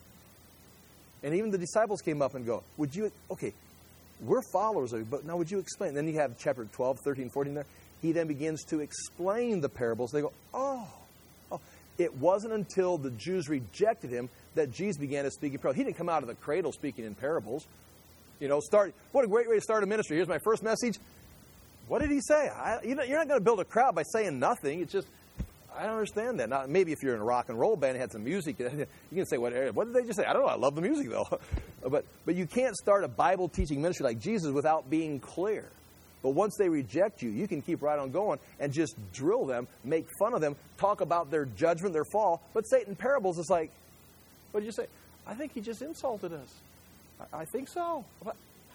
and even the disciples came up and go, would you, okay, we're followers of you, but now would you explain? Then you have chapter twelve, thirteen, fourteen there. He then begins to explain the parables. They go, oh, oh. It wasn't until the Jews rejected him that Jesus began to speak in parables. He didn't come out of the cradle speaking in parables. You know, start. What a great way to start a ministry. Here's my first message. What did he say? I, you know, you're not going to build a crowd by saying nothing. It's just, I don't understand that. Now, maybe if you're in a rock and roll band and had some music, you can say, what, what did they just say? I don't know. I love the music, though. but, but you can't start a Bible teaching ministry like Jesus without being clear. But once they reject you, you can keep right on going and just drill them, make fun of them, talk about their judgment, their fall. But Satan parables is like, what did you say? I think he just insulted us. I, I think so. What?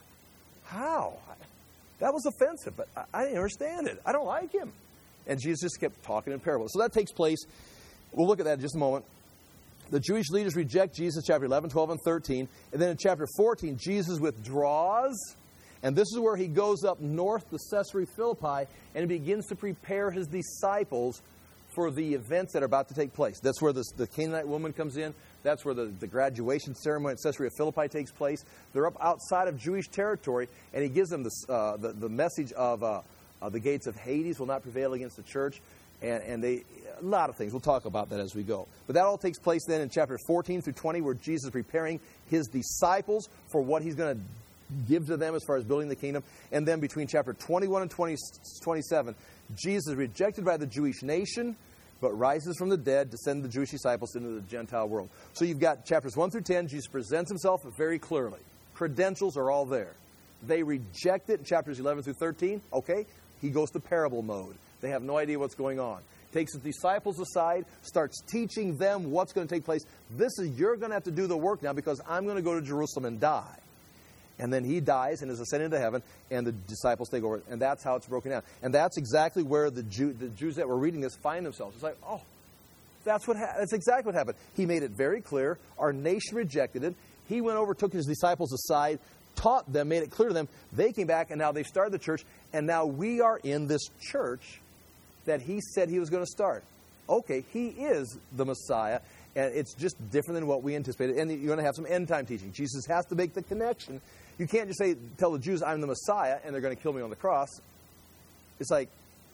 How? That was offensive, but I, I didn't understand it. I don't like him. And Jesus just kept talking in parables. So that takes place. We'll look at that in just a moment. The Jewish leaders reject Jesus, chapter eleven, twelve, and thirteen. And then in chapter fourteen, Jesus withdraws. And this is where he goes up north to Caesarea Philippi and he begins to prepare his disciples for the events that are about to take place. That's where this, the Canaanite woman comes in. That's where the, the graduation ceremony at Caesarea Philippi takes place. They're up outside of Jewish territory, and he gives them this, uh, the, the message of uh, uh, the gates of Hades will not prevail against the church. And, and they a lot of things. We'll talk about that as we go. But that all takes place then in chapter fourteen through twenty, where Jesus is preparing his disciples for what he's going to give to them as far as building the kingdom. And then between chapter twenty-one and twenty, twenty-seven, Jesus is rejected by the Jewish nation, but rises from the dead to send the Jewish disciples into the Gentile world. So you've got chapters one through ten. Jesus presents himself very clearly. Credentials are all there. They reject it in chapters eleven through thirteen. Okay, he goes to parable mode. They have no idea what's going on. Takes his disciples aside, starts teaching them what's going to take place. This is, you're going to have to do the work now because I'm going to go to Jerusalem and die. And then he dies and is ascended into heaven, and the disciples take over. And that's how it's broken down. And that's exactly where the, Jew, the Jews that were reading this find themselves. It's like, oh, that's what ha- that's exactly what happened. He made it very clear. Our nation rejected it. He went over, took his disciples aside, taught them, made it clear to them. They came back, and now they've started the church. And now we are in this church that he said he was going to start. Okay, he is the Messiah, and it's just different than what we anticipated. And you're going to have some end-time teaching. Jesus has to make the connection. You can't just say, tell the Jews, I'm the Messiah, and they're going to kill me on the cross. It's like,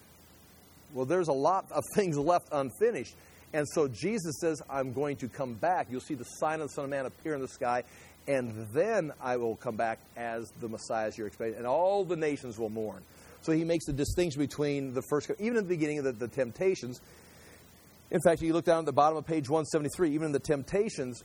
well, there's a lot of things left unfinished. And so Jesus says, I'm going to come back. You'll see the sign of the Son of Man appear in the sky, and then I will come back as the Messiah as you're expecting, and all the nations will mourn. So he makes the distinction between the first, even in the beginning of the, the temptations. In fact, if you look down at the bottom of page one seventy-three, even in the temptations,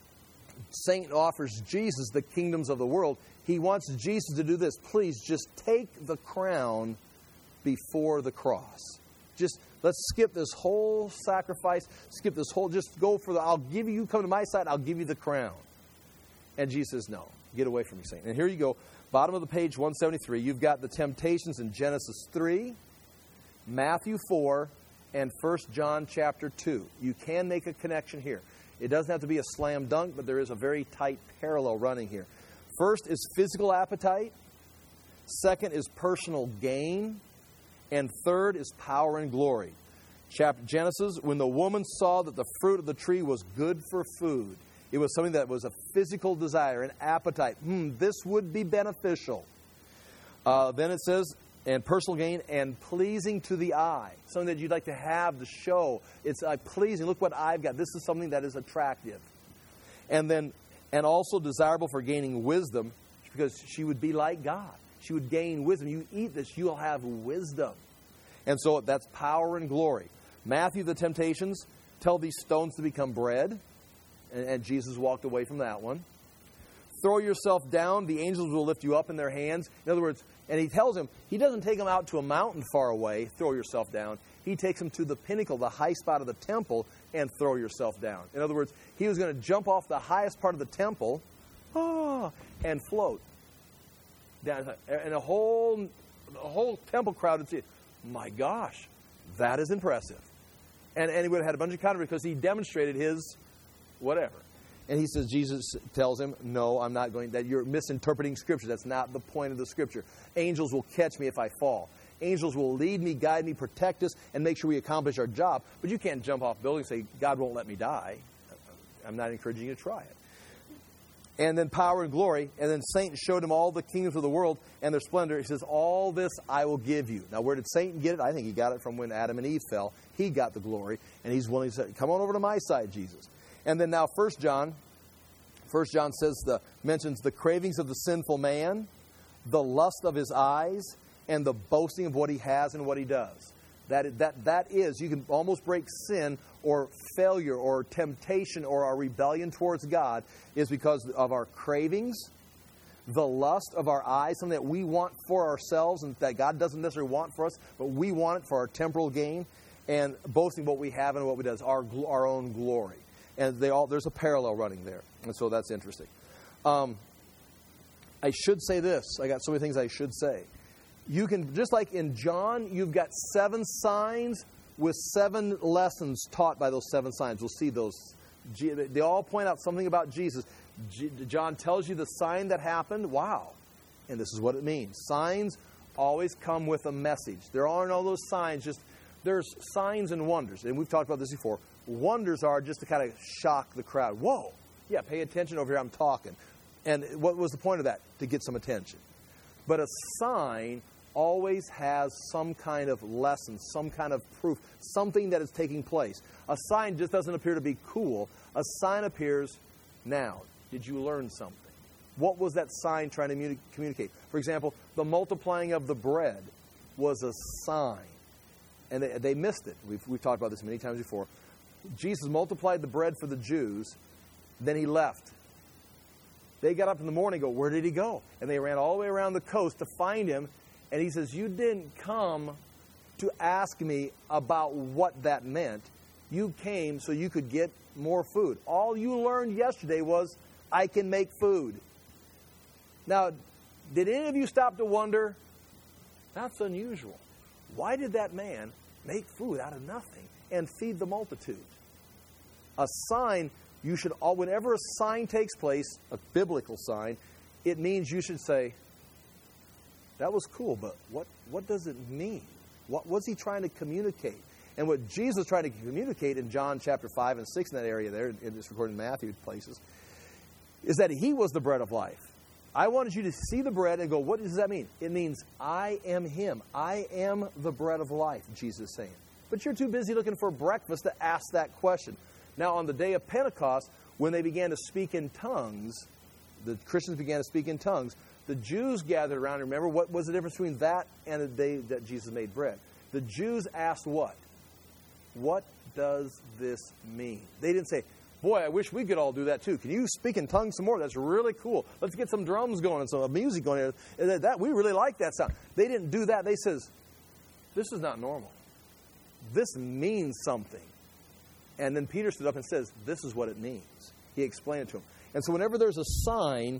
Satan offers Jesus the kingdoms of the world. He wants Jesus to do this. Please just take the crown before the cross. Just let's skip this whole sacrifice, skip this whole, just go for the, I'll give you, you come to my side, I'll give you the crown. And Jesus says, no, get away from me, Satan. And here you go. Bottom of the page, one seventy-three, you've got the temptations in Genesis three, Matthew four, and First John chapter two. You can make a connection here. It doesn't have to be a slam dunk, but there is a very tight parallel running here. First is physical appetite. Second is personal gain. And third is power and glory. Chapter Genesis, when the woman saw that the fruit of the tree was good for food, it was something that was a physical desire, an appetite. Hmm, this would be beneficial. Uh, then it says, and personal gain, and pleasing to the eye. Something that you'd like to have to show. It's uh, pleasing. Look what I've got. This is something that is attractive. And then, and also desirable for gaining wisdom, because she would be like God. She would gain wisdom. You eat this, you'll have wisdom. And so that's power and glory. Matthew, the temptations, tell these stones to become bread. And, and Jesus walked away from that one. Throw yourself down. The angels will lift you up in their hands. In other words, and he tells him, he doesn't take him out to a mountain far away, throw yourself down. He takes him to the pinnacle, the high spot of the temple, and throw yourself down. In other words, he was going to jump off the highest part of the temple ah, and float down. And a whole, the whole temple crowd would see it. My gosh, that is impressive. And, and he would have had a bunch of controversy because he demonstrated his whatever. And he says, Jesus tells him, no, I'm not going, that you're misinterpreting Scripture. That's not the point of the Scripture. Angels will catch me if I fall. Angels will lead me, guide me, protect us, and make sure we accomplish our job. But you can't jump off buildings and say, God won't let me die. I'm not encouraging you to try it. And then power and glory. And then Satan showed him all the kingdoms of the world and their splendor. He says, all this I will give you. Now, where did Satan get it? I think he got it from when Adam and Eve fell. He got the glory. And he's willing to say, come on over to my side, Jesus. And then now First John, First John says the mentions the cravings of the sinful man, the lust of his eyes, and the boasting of what he has and what he does. That that that is, you can almost break sin or failure or temptation or our rebellion towards God is because of our cravings, the lust of our eyes, something that we want for ourselves and that God doesn't necessarily want for us, but we want it for our temporal gain, and boasting what we have and what we do, our our own glory. And they all there's a parallel running there. And so that's interesting. Um, I should say this. I got so many things I should say. You can, just like in John, you've got seven signs with seven lessons taught by those seven signs. We'll see those. They all point out something about Jesus. John tells you the sign that happened. Wow. And this is what it means. Signs always come with a message. There aren't all those signs. Just there's signs and wonders. And we've talked about this before. Wonders are just to kind of shock the crowd. Whoa. Yeah, pay attention over here. I'm talking. And what was the point of that? To get some attention. But a sign always has some kind of lesson, some kind of proof, something that is taking place. A sign just doesn't appear to be cool. A sign appears now. Did you learn something? What was that sign trying to communicate? For example, the multiplying of the bread was a sign. And they, they missed it. We've, we've talked about this many times before. Jesus multiplied the bread for the Jews. Then he left. They got up in the morning and go, where did he go? And they ran all the way around the coast to find him. And he says, you didn't come to ask me about what that meant. You came so you could get more food. All you learned yesterday was, I can make food. Now, did any of you stop to wonder? That's unusual. Why did that man make food out of nothing and feed the multitude? A sign, you should, whenever a sign takes place, a biblical sign, it means you should say, that was cool, but what, what does it mean? What was he trying to communicate? And what Jesus tried to communicate in John chapter five and six, in that area there, it's recorded in Matthew places, is that he was the bread of life. I wanted you to see the bread and go, what does that mean? It means I am him. I am the bread of life, Jesus is saying. But you're too busy looking for breakfast to ask that question. Now, on the day of Pentecost, when they began to speak in tongues, the Christians began to speak in tongues, the Jews gathered around. Remember, what was the difference between that and the day that Jesus made bread? The Jews asked what? What does this mean? They didn't say, boy, I wish we could all do that too. Can you speak in tongues some more? That's really cool. Let's get some drums going and some music going here. And that, we really like that sound. They didn't do that. They says, this is not normal. This means something. And then Peter stood up and says, this is what it means. He explained it to him. And so whenever there's a sign,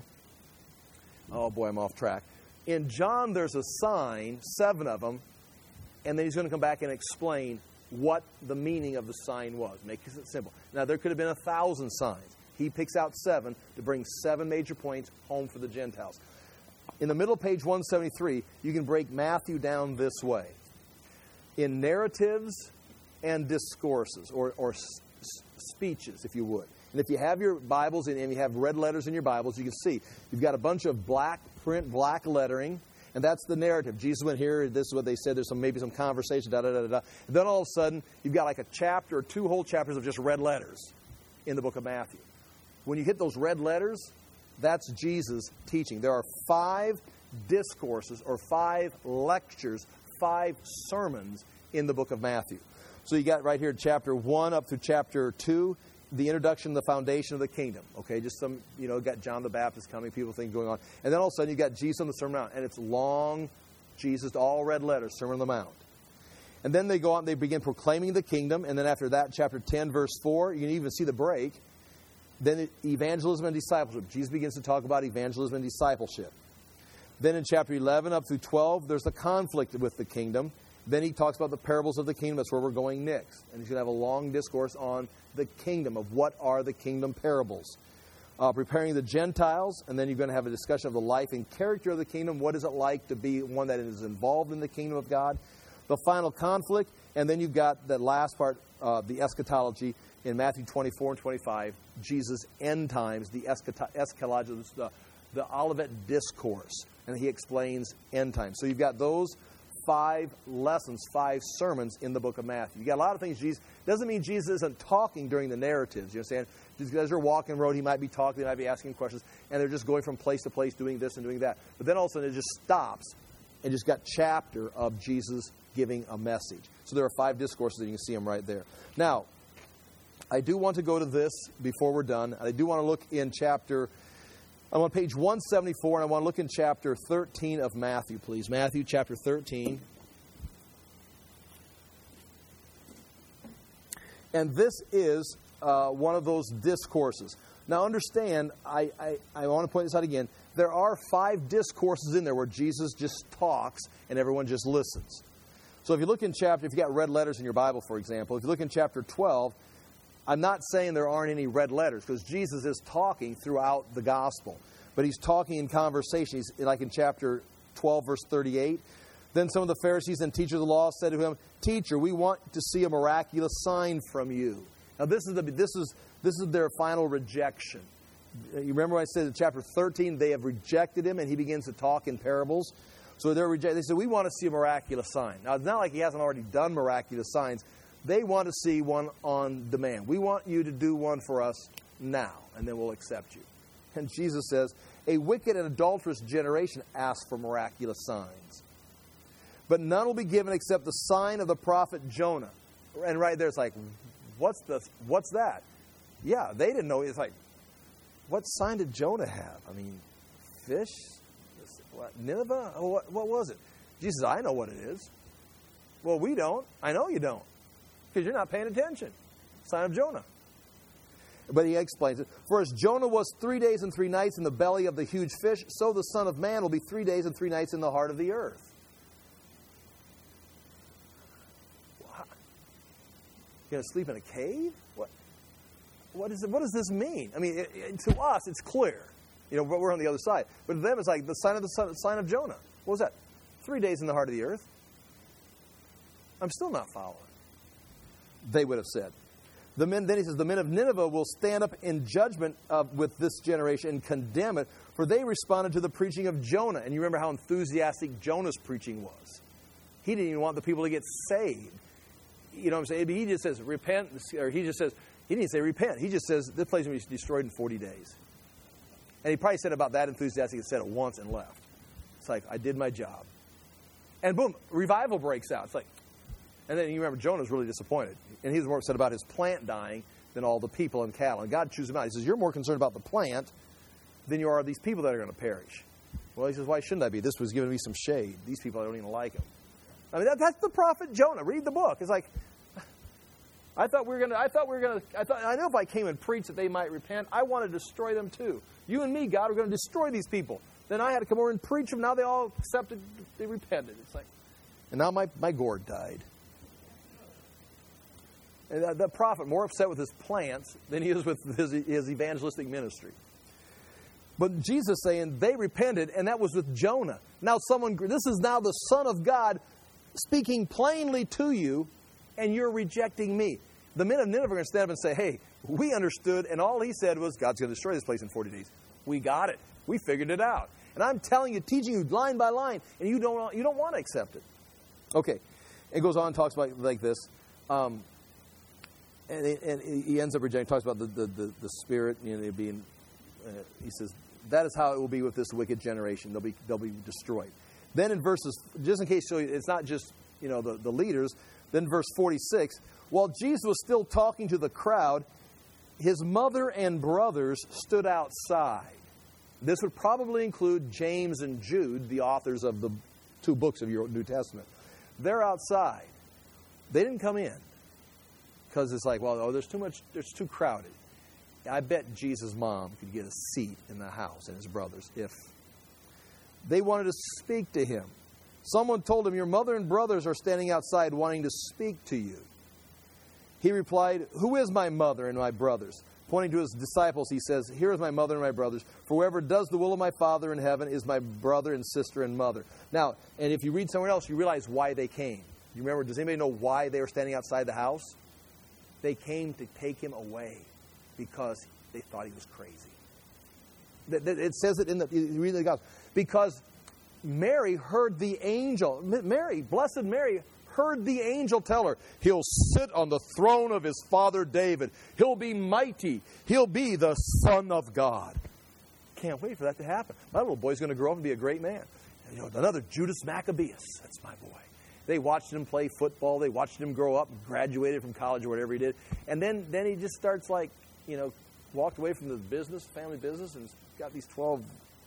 oh boy, I'm off track. In John, there's a sign, seven of them, and then he's going to come back and explain what the meaning of the sign was. Makes it simple. Now, there could have been a thousand signs. He picks out seven to bring seven major points home for the Gentiles. In the middle of page one seventy-three, you can break Matthew down this way. In narratives and discourses, or, or s- speeches, if you would. And if you have your Bibles and you have red letters in your Bibles, you can see you've got a bunch of black print, black lettering, and that's the narrative. Jesus went here, this is what they said, there's some maybe some conversation, da da da da. And then all of a sudden, you've got like a chapter or two whole chapters of just red letters in the book of Matthew. When you hit those red letters, that's Jesus teaching. There are five discourses or five lectures, five sermons in the book of Matthew. So you got right here chapter one up through chapter two, the introduction, the foundation of the kingdom. Okay, just some, you know, got John the Baptist coming, people think going on. And then all of a sudden you got Jesus on the Sermon on the Mount, and it's long, Jesus, all red letters, Sermon on the Mount. And then they go on, they begin proclaiming the kingdom, and then after that, chapter ten, verse four, you can even see the break. Then it, evangelism and discipleship. Jesus begins to talk about evangelism and discipleship. Then in chapter eleven up through twelve, there's the conflict with the kingdom. Then he talks about the parables of the kingdom. That's where we're going next. And he's going to have a long discourse on the kingdom, of what are the kingdom parables. Uh, preparing the Gentiles, and then you're going to have a discussion of the life and character of the kingdom. What is it like to be one that is involved in the kingdom of God? The final conflict, and then you've got that last part, uh, the eschatology, in Matthew twenty-four and twenty-five, Jesus' end times, the eschatology, the, the Olivet Discourse, and he explains end times. So you've got those five lessons, five sermons in the book of Matthew. You got a lot of things. Jesus doesn't mean Jesus isn't talking during the narratives. You understand? Just as they're walking the road, he might be talking, they might be asking questions, and they're just going from place to place, doing this and doing that. But then all of a sudden it just stops, and just got chapter of Jesus giving a message. So there are five discourses, and you can see them right there. Now, I do want to go to this before we're done. I do want to look in chapter, I'm on page one seventy-four, and I want to look in chapter thirteen of Matthew, please. Matthew chapter thirteen. And this is uh, one of those discourses. Now understand, I, I, I want to point this out again. There are five discourses in there where Jesus just talks and everyone just listens. So if you look in chapter, if you got red letters in your Bible, for example, if you look in chapter twelve, I'm not saying there aren't any red letters, because Jesus is talking throughout the gospel. But he's talking in conversation. He's, like in chapter twelve, verse thirty-eight. Then some of the Pharisees and teachers of the law said to him, "Teacher, we want to see a miraculous sign from you." Now this is the this is this is their final rejection. You remember when I said in chapter thirteen, they have rejected him, and he begins to talk in parables. So they're reject- they said, "We want to see a miraculous sign." Now it's not like he hasn't already done miraculous signs. They want to see one on demand. We want you to do one for us now, and then we'll accept you. And Jesus says, "A wicked and adulterous generation asks for miraculous signs, but none will be given except the sign of the prophet Jonah." And right there, it's like, what's the what's that? Yeah, they didn't know. It's like, what sign did Jonah have? I mean, fish? What, Nineveh? What, what was it? Jesus says, "I know what it is." Well, we don't. I know you don't, because you're not paying attention. Sign of Jonah. But he explains it. "For as Jonah was three days and three nights in the belly of the huge fish, so the Son of Man will be three days and three nights in the heart of the earth." What? You're going to sleep in a cave? What? What, is it, what does this mean? I mean, it, it, to us, it's clear. You know, but we're on the other side. But to them, it's like the sign of the son, sign of Jonah. What was that? Three days in the heart of the earth. I'm still not following. They would have said. The men, then he says, "The men of Nineveh will stand up in judgment of, with this generation and condemn it, for they responded to the preaching of Jonah." And you remember how enthusiastic Jonah's preaching was. He didn't even want the people to get saved. You know what I'm saying? He just says, repent, or he just says, he didn't say repent. He just says, this place will be destroyed in forty days. And he probably said about that enthusiastic, he said it once and left. It's like, I did my job. And boom, revival breaks out. It's like, and then you remember Jonah's really disappointed. And he was more upset about his plant dying than all the people and cattle. And God chews him out. He says, "You're more concerned about the plant than you are these people that are going to perish." Well, he says, "Why shouldn't I be? This was giving me some shade. These people, I don't even like him." I mean, that, that's the prophet Jonah. Read the book. It's like, I thought we were going to, I thought we were going to, I thought, I know if I came and preached that they might repent, I want to destroy them too. You and me, God, are going to destroy these people. Then I had to come over and preach them. Now they all accepted, they repented. It's like, and now my, my gourd died. And the prophet, more upset with his plants than he is with his, his evangelistic ministry. But Jesus saying they repented, and that was with Jonah. Now someone, this is now the Son of God speaking plainly to you, and you're rejecting me. The men of Nineveh are going to stand up and say, "Hey, we understood, and all he said was, God's going to destroy this place in forty days. We got it. We figured it out. And I'm telling you, teaching you line by line, and you don't you don't want to accept it." Okay. It goes on and talks about like this. Um, and, and he ends up rejecting, talks about the, the, the, the Spirit, you know, being, uh, he says, that is how it will be with this wicked generation. They'll be they'll be destroyed. Then in verses, just in case, so it's not just, you know, the, the leaders. Then verse forty-six, while Jesus was still talking to the crowd, his mother and brothers stood outside. This would probably include James and Jude, the authors of the two books of your New Testament. They're outside. They didn't come in because it's like, well, oh, there's too much, it's too crowded. I bet Jesus' mom could get a seat in the house and his brothers if they wanted to speak to him. Someone told him, your mother and brothers are standing outside wanting to speak to you. He replied, who is my mother and my brothers? Pointing to his disciples, he says, here is my mother and my brothers. For whoever does the will of my Father in heaven is my brother and sister and mother. Now, and if you read somewhere else, you realize why they came. You remember, does anybody know why they were standing outside the house? They came to take him away because they thought he was crazy. It says it in the, you read the gospel. Because Mary heard the angel, Mary, Blessed Mary, heard the angel tell her, he'll sit on the throne of his father David. He'll be mighty. He'll be the Son of God. Can't wait for that to happen. My little boy's going to grow up and be a great man. You know, another Judas Maccabeus. That's my boy. They watched him play football. They watched him grow up and graduated from college or whatever he did. And then, then he just starts like, you know, walked away from the business, family business, and got these twelve.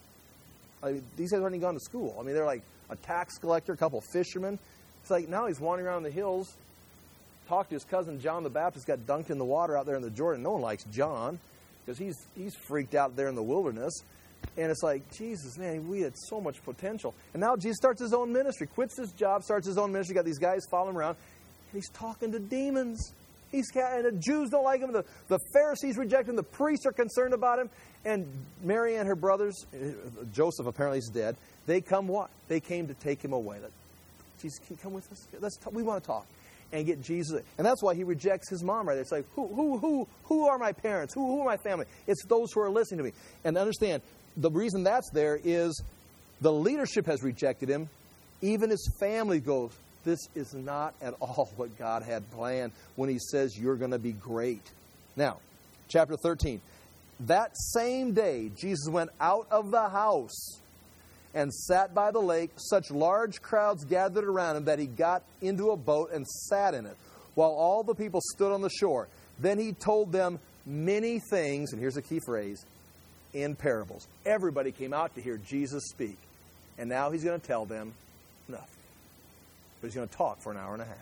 I mean, these guys aren't even gone to school. I mean, they're like a tax collector, a couple of fishermen. It's like now he's wandering around the hills, talked to his cousin John the Baptist, got dunked in the water out there in the Jordan. No one likes John because he's he's freaked out there in the wilderness. And it's like, Jesus, man, we had so much potential. And now Jesus starts his own ministry, quits his job, starts his own ministry, got these guys following him around, and he's talking to demons. He's and the Jews don't like him. The, the Pharisees reject him. The priests are concerned about him. And Mary and her brothers, Joseph apparently is dead. They come what? They came to take him away. Jesus, can you come with us? Let's talk. We want to talk and get Jesus. And that's why he rejects his mom right there. It's like, who, who, who, who are my parents? Who, who are my family? It's those who are listening to me. And understand, the reason that's there is the leadership has rejected him. Even his family goes, this is not at all what God had planned when he says you're going to be great. Now, chapter thirteen. That same day, Jesus went out of the house and sat by the lake. Such large crowds gathered around him that he got into a boat and sat in it, while all the people stood on the shore. Then he told them many things, and here's a key phrase, in parables. Everybody came out to hear Jesus speak. And now he's going to tell them nothing. But he's going to talk for an hour and a half.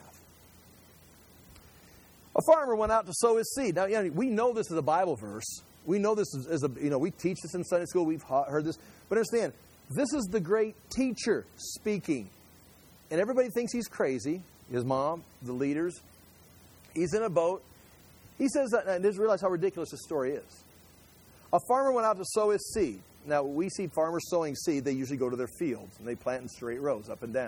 A farmer went out to sow his seed. Now, you know, we know this is a Bible verse. We know this is, is a, you know, we teach this in Sunday school. We've heard this. But understand, this is the great teacher speaking. And everybody thinks he's crazy. His mom, the leaders. He's in a boat. He says that, and just realize how ridiculous this story is. A farmer went out to sow his seed. Now, we see farmers sowing seed. They usually go to their fields, and they plant in straight rows, up and down.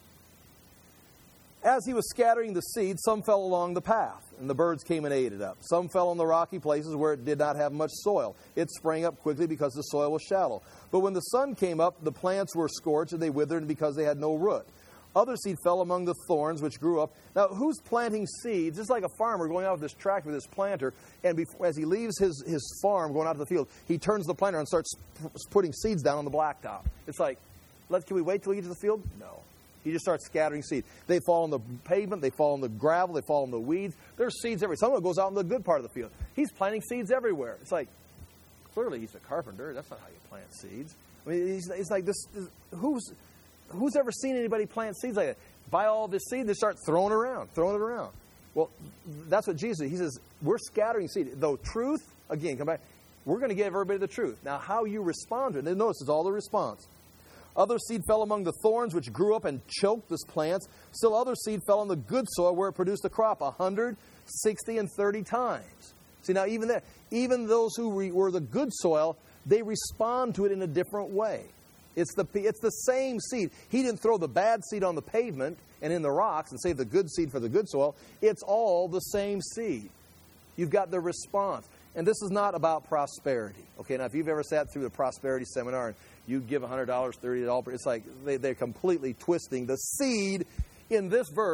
As he was scattering the seed, some fell along the path, and the birds came and ate it up. Some fell on the rocky places where it did not have much soil. It sprang up quickly because the soil was shallow. But when the sun came up, the plants were scorched, and they withered because they had no root. Other seed fell among the thorns, which grew up. Now, who's planting seeds? It's like a farmer going out with this tractor with this planter, and before, as he leaves his, his farm, going out to the field, he turns the planter and starts putting seeds down on the blacktop. It's like, let can we wait till we get to the field? No. He just starts scattering seed. They fall on the pavement. They fall on the gravel. They fall on the weeds. There's seeds everywhere. Some of it goes out in the good part of the field. He's planting seeds everywhere. It's like, clearly he's a carpenter. That's not how you plant seeds. I mean, he's, it's like this, this. Who's who's ever seen anybody plant seeds like that? Buy all this seed, they start throwing it around, throwing it around. Well, that's what Jesus, he says, we're scattering seed. Though truth, again, come back, we're going to give everybody the truth. Now, how you respond to it, and notice it's all the response. Other seed fell among the thorns, which grew up and choked the plants. Still other seed fell on the good soil, where it produced a crop a hundred, sixty, and thirty times. See, now even that, even those who re, were the good soil, they respond to it in a different way. It's the it's the same seed. He didn't throw the bad seed on the pavement and in the rocks and save the good seed for the good soil. It's all the same seed. You've got the response. And this is not about prosperity. Okay, now if you've ever sat through the prosperity seminar and you give one hundred dollars, thirty dollars, it's like they, they're completely twisting. The seed in this verse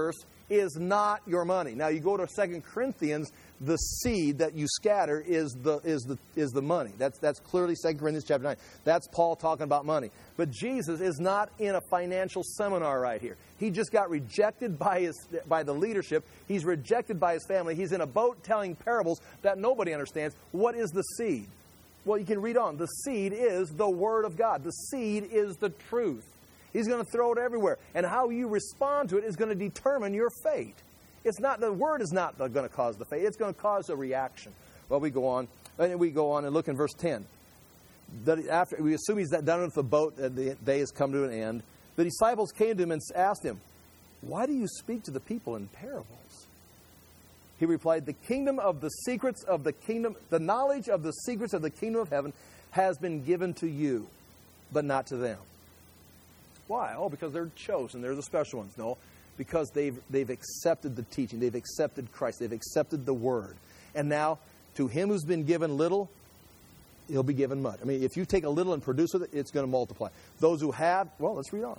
is not your money. Now you go to Second Corinthians, the seed that you scatter is the is the is the money. That's that's clearly Second Corinthians chapter nine. That's Paul talking about money. But Jesus is not in a financial seminar right here. He just got rejected by his by the leadership. He's rejected by his family. He's in a boat telling parables that nobody understands. What is the seed? Well, you can read on. The seed is the Word of God. The seed is the truth. He's going to throw it everywhere. And how you respond to it is going to determine your fate. It's not, the Word is not going to cause the fate. It's going to cause a reaction. Well, we go on. And we go on and look in verse ten. That after, we assume he's done with the boat, and the day has come to an end. The disciples came to him and asked him, "Why do you speak to the people in parables?" He replied, "The kingdom of the secrets of the kingdom, the knowledge of the secrets of the kingdom of heaven has been given to you, but not to them." Why? Oh, because they're chosen. They're the special ones. No, because they've they've accepted the teaching. They've accepted Christ. They've accepted the Word. And now, to him who's been given little, he'll be given much. I mean, if you take a little and produce with it, it's going to multiply. Those who have, well, let's read on.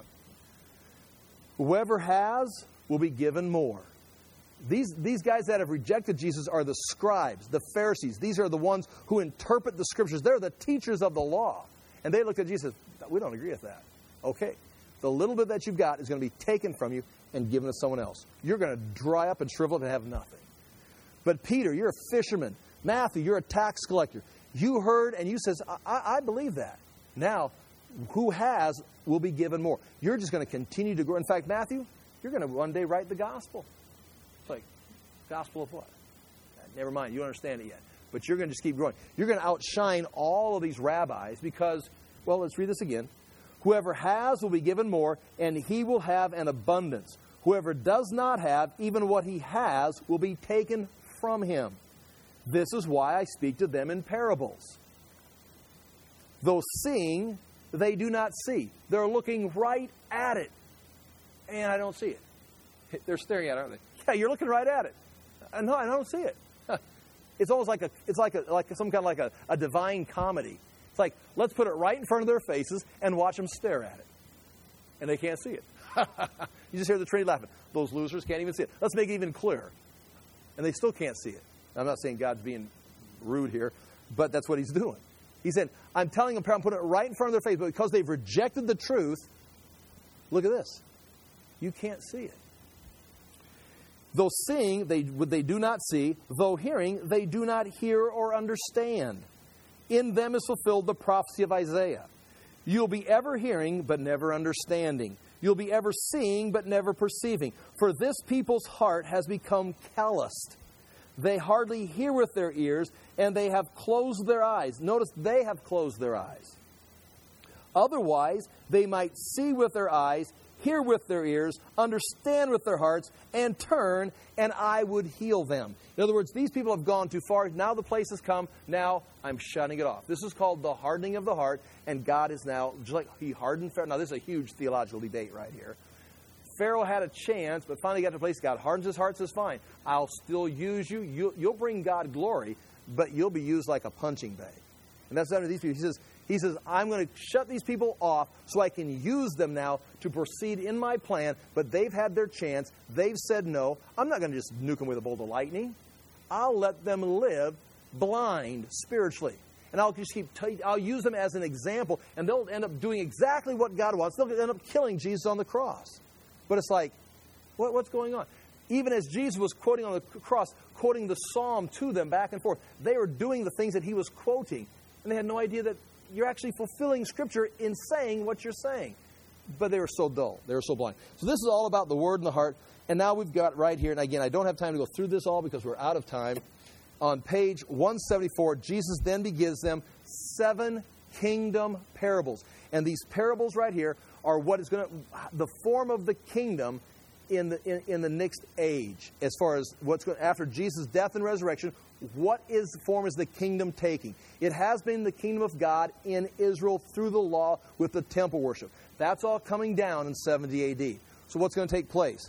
Whoever has will be given more. These, these guys that have rejected Jesus are the scribes, the Pharisees. These are the ones who interpret the Scriptures. They're the teachers of the law. And they looked at Jesus and said, "We don't agree with that." Okay. The little bit that you've got is going to be taken from you and given to someone else. You're going to dry up and shrivel up and have nothing. But Peter, you're a fisherman. Matthew, you're a tax collector. You heard and you says, I, I believe that. Now, who has will be given more. You're just going to continue to grow. In fact, Matthew, you're going to one day write the gospel. It's like, gospel of what? Never mind, you don't understand it yet. But you're going to just keep growing. You're going to outshine all of these rabbis because, well, let's read this again. Whoever has will be given more, and he will have an abundance. Whoever does not have, even what he has, will be taken from him. This is why I speak to them in parables. Though seeing, they do not see. They're looking right at it, and I don't see it. They're staring at it, aren't they? Yeah, you're looking right at it. No, I don't see it. It's almost like a, it's like a, like some kind of like a, a divine comedy. It's like, let's put it right in front of their faces and watch them stare at it. And they can't see it. You just hear the Trinity laughing. Those losers can't even see it. Let's make it even clearer. And they still can't see it. I'm not saying God's being rude here, but that's what he's doing. He said, I'm telling them, I'm putting it right in front of their face, but because they've rejected the truth, look at this. You can't see it. Though seeing, they, they do not see. Though hearing, they do not hear or understand. In them is fulfilled the prophecy of Isaiah. You'll be ever hearing, but never understanding. You'll be ever seeing, but never perceiving. For this people's heart has become calloused. They hardly hear with their ears, and they have closed their eyes. Notice they have closed their eyes. Otherwise, they might see with their eyes, hear with their ears, understand with their hearts, and turn, and I would heal them. In other words, these people have gone too far. Now the place has come. Now I'm shutting it off. This is called the hardening of the heart, and God is now, just like he hardened Pharaoh. Now this is a huge theological debate right here. Pharaoh had a chance, but finally got to a place, God hardens his heart, says, fine, I'll still use you. You'll, you'll bring God glory, but you'll be used like a punching bag. And that's under these people. He says, He says, I'm going to shut these people off so I can use them now to proceed in my plan, but they've had their chance. They've said no. I'm not going to just nuke them with a bolt of lightning. I'll let them live blind spiritually. And I'll just keep, t- I'll use them as an example, and they'll end up doing exactly what God wants. They'll end up killing Jesus on the cross. But it's like, what, what's going on? Even as Jesus was quoting on the cross, quoting the psalm to them back and forth, they were doing the things that he was quoting, and they had no idea that you're actually fulfilling Scripture in saying what you're saying. But they were so dull. They were so blind. So this is all about the Word and the heart. And now we've got right here, and again, I don't have time to go through this all because we're out of time. On page one seventy-four, Jesus then begins them seven kingdom parables. And these parables right here are what is going to, the form of the kingdom in the in, in the next age. As far as what's going, after Jesus' death and resurrection, what is the form is the kingdom taking? It has been the kingdom of God in Israel through the law with the temple worship. That's all coming down in seventy A D. So what's going to take place?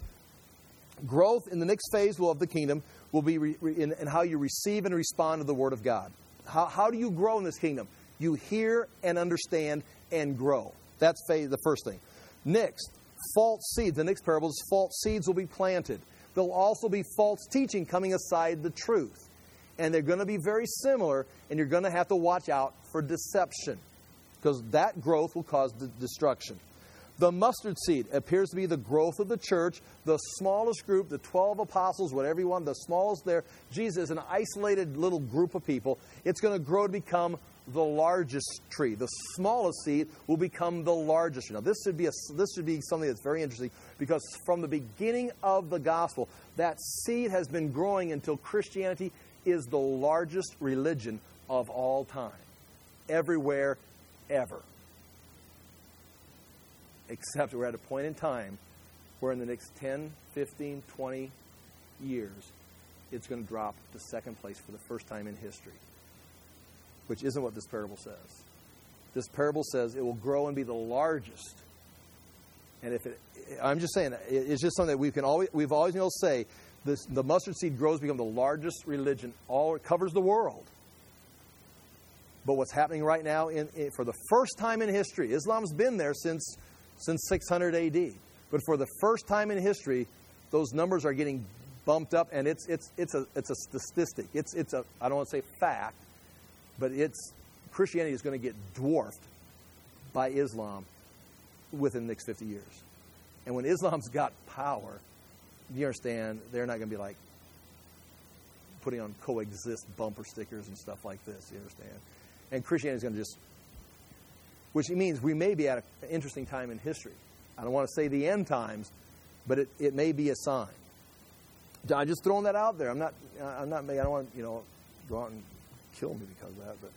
Growth in the next phase of the kingdom will be re, re, in, in how you receive and respond to the Word of God. How, how do you grow in this kingdom? You hear and understand and grow. That's phase, the first thing. Next, false seeds. The next parable is false seeds will be planted. There'll also be false teaching coming aside the truth. And they're going to be very similar, and you're going to have to watch out for deception, because that growth will cause the destruction. The mustard seed appears to be the growth of the church, the smallest group, the twelve apostles, whatever you want, the smallest there. Jesus is an isolated little group of people. It's going to grow to become the largest tree. The smallest seed will become the largest tree. Now, this should be a, this should be something that's very interesting, because from the beginning of the gospel, that seed has been growing until Christianity is the largest religion of all time. Everywhere, ever. Except we're at a point in time where in the next ten, fifteen, twenty years, it's going to drop to second place for the first time in history. Which isn't what this parable says. This parable says it will grow and be the largest. And if it, I'm just saying, it's just something that we can always, we've always been able to say, this, the mustard seed grows to become the largest religion. All it covers the world. But what's happening right now, in, in, for the first time in history, Islam's been there since since six hundred A D. But for the first time in history, those numbers are getting bumped up, and it's it's it's a it's a statistic. It's it's a I don't want to say fact, but it's Christianity is going to get dwarfed by Islam within the next fifty years. And when Islam's got power, you understand, they're not going to be like putting on coexist bumper stickers and stuff like this, you understand? And Christianity is going to just, which means we may be at an interesting time in history. I don't want to say the end times, but it, it may be a sign. I'm just throwing that out there. I'm not, I'm not, I don't want, you know, go out and kill me because of that, but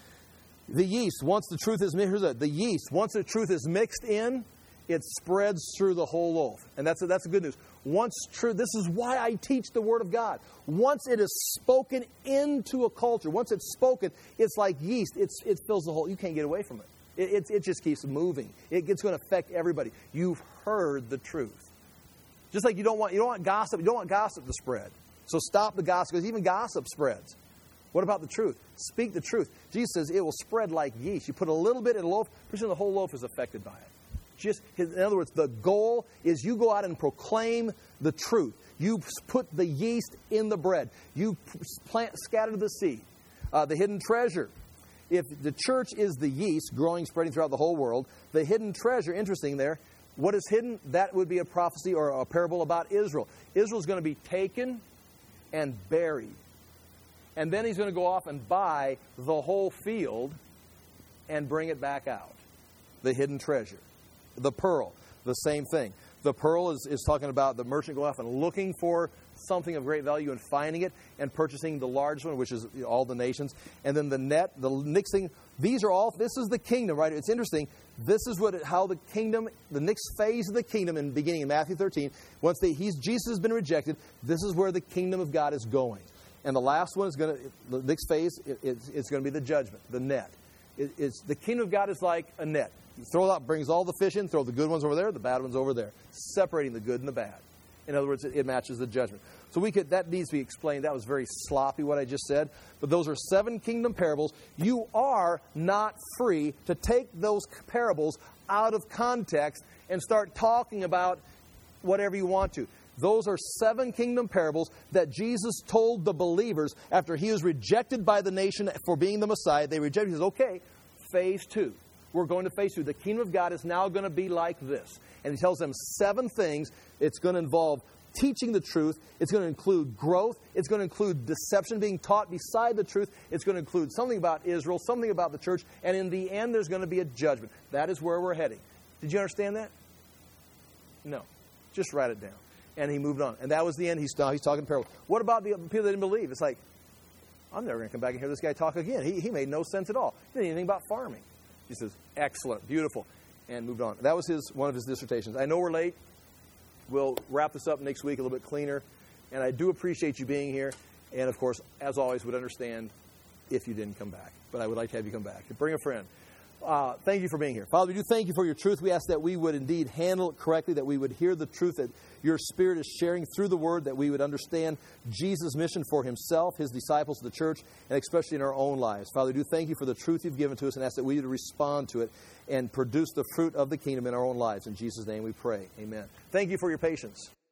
the yeast, once the truth is mixed, the yeast, once the truth is mixed in, it spreads through the whole loaf. And that's a, that's the good news. Once true, this is why I teach the Word of God. Once it is spoken into a culture, once it's spoken, it's like yeast. It's, it fills the whole, you can't get away from it. It, it, it just keeps moving. It, it's going to affect everybody. You've heard the truth. Just like you don't want, you don't want gossip, you don't want gossip to spread. So stop the gossip, because even gossip spreads. What about the truth? Speak the truth. Jesus says it will spread like yeast. You put a little bit in a loaf, pretty soon the whole loaf is affected by it. Just, in other words, the goal is you go out and proclaim the truth. You put the yeast in the bread. You plant, scatter the seed. Uh, the hidden treasure. If the church is the yeast growing, spreading throughout the whole world, the hidden treasure, interesting there, what is hidden? That would be a prophecy or a parable about Israel. Israel is going to be taken and buried. And then he's going to go off and buy the whole field and bring it back out. The hidden treasure. The pearl, the same thing. The pearl is, is talking about the merchant going off and looking for something of great value and finding it and purchasing the large one, which is all the nations. And then the net, the next thing, these are all, this is the kingdom, right? It's interesting. This is what how the kingdom, the next phase of the kingdom, in beginning in Matthew thirteen, once they, he's, Jesus has been rejected, this is where the kingdom of God is going. And the last one is going to, the next phase, it, it's, it's going to be the judgment, the net. It, it's, the kingdom of God is like a net. You throw it out, brings all the fish in, throw the good ones over there, the bad ones over there, separating the good and the bad. In other words, it, it matches the judgment. So we could that needs to be explained. That was very sloppy what I just said. But those are seven kingdom parables. You are not free to take those parables out of context and start talking about whatever you want to. Those are seven kingdom parables that Jesus told the believers after he was rejected by the nation for being the Messiah. They rejected him. He says, okay, phase two. We're going to phase two. The kingdom of God is now going to be like this. And he tells them seven things. It's going to involve teaching the truth. It's going to include growth. It's going to include deception being taught beside the truth. It's going to include something about Israel, something about the church. And in the end, there's going to be a judgment. That is where we're heading. Did you understand that? No. Just write it down. And he moved on. And that was the end. He's, he's talking parable. What about the people that didn't believe? It's like, I'm never going to come back and hear this guy talk again. He, he made no sense at all. He didn't know anything about farming. He says, excellent, beautiful, and moved on. That was his one of his dissertations. I know we're late. We'll wrap this up next week a little bit cleaner. And I do appreciate you being here. And, of course, as always, would understand if you didn't come back. But I would like to have you come back. Bring a friend. Uh, thank you for being here. Father, we do thank you for your truth. We ask that we would indeed handle it correctly, that we would hear the truth that your Spirit is sharing through the Word, that we would understand Jesus' mission for himself, his disciples, the church, and especially in our own lives. Father, we do thank you for the truth you've given to us and ask that we would respond to it and produce the fruit of the kingdom in our own lives. In Jesus' name we pray. Amen. Thank you for your patience.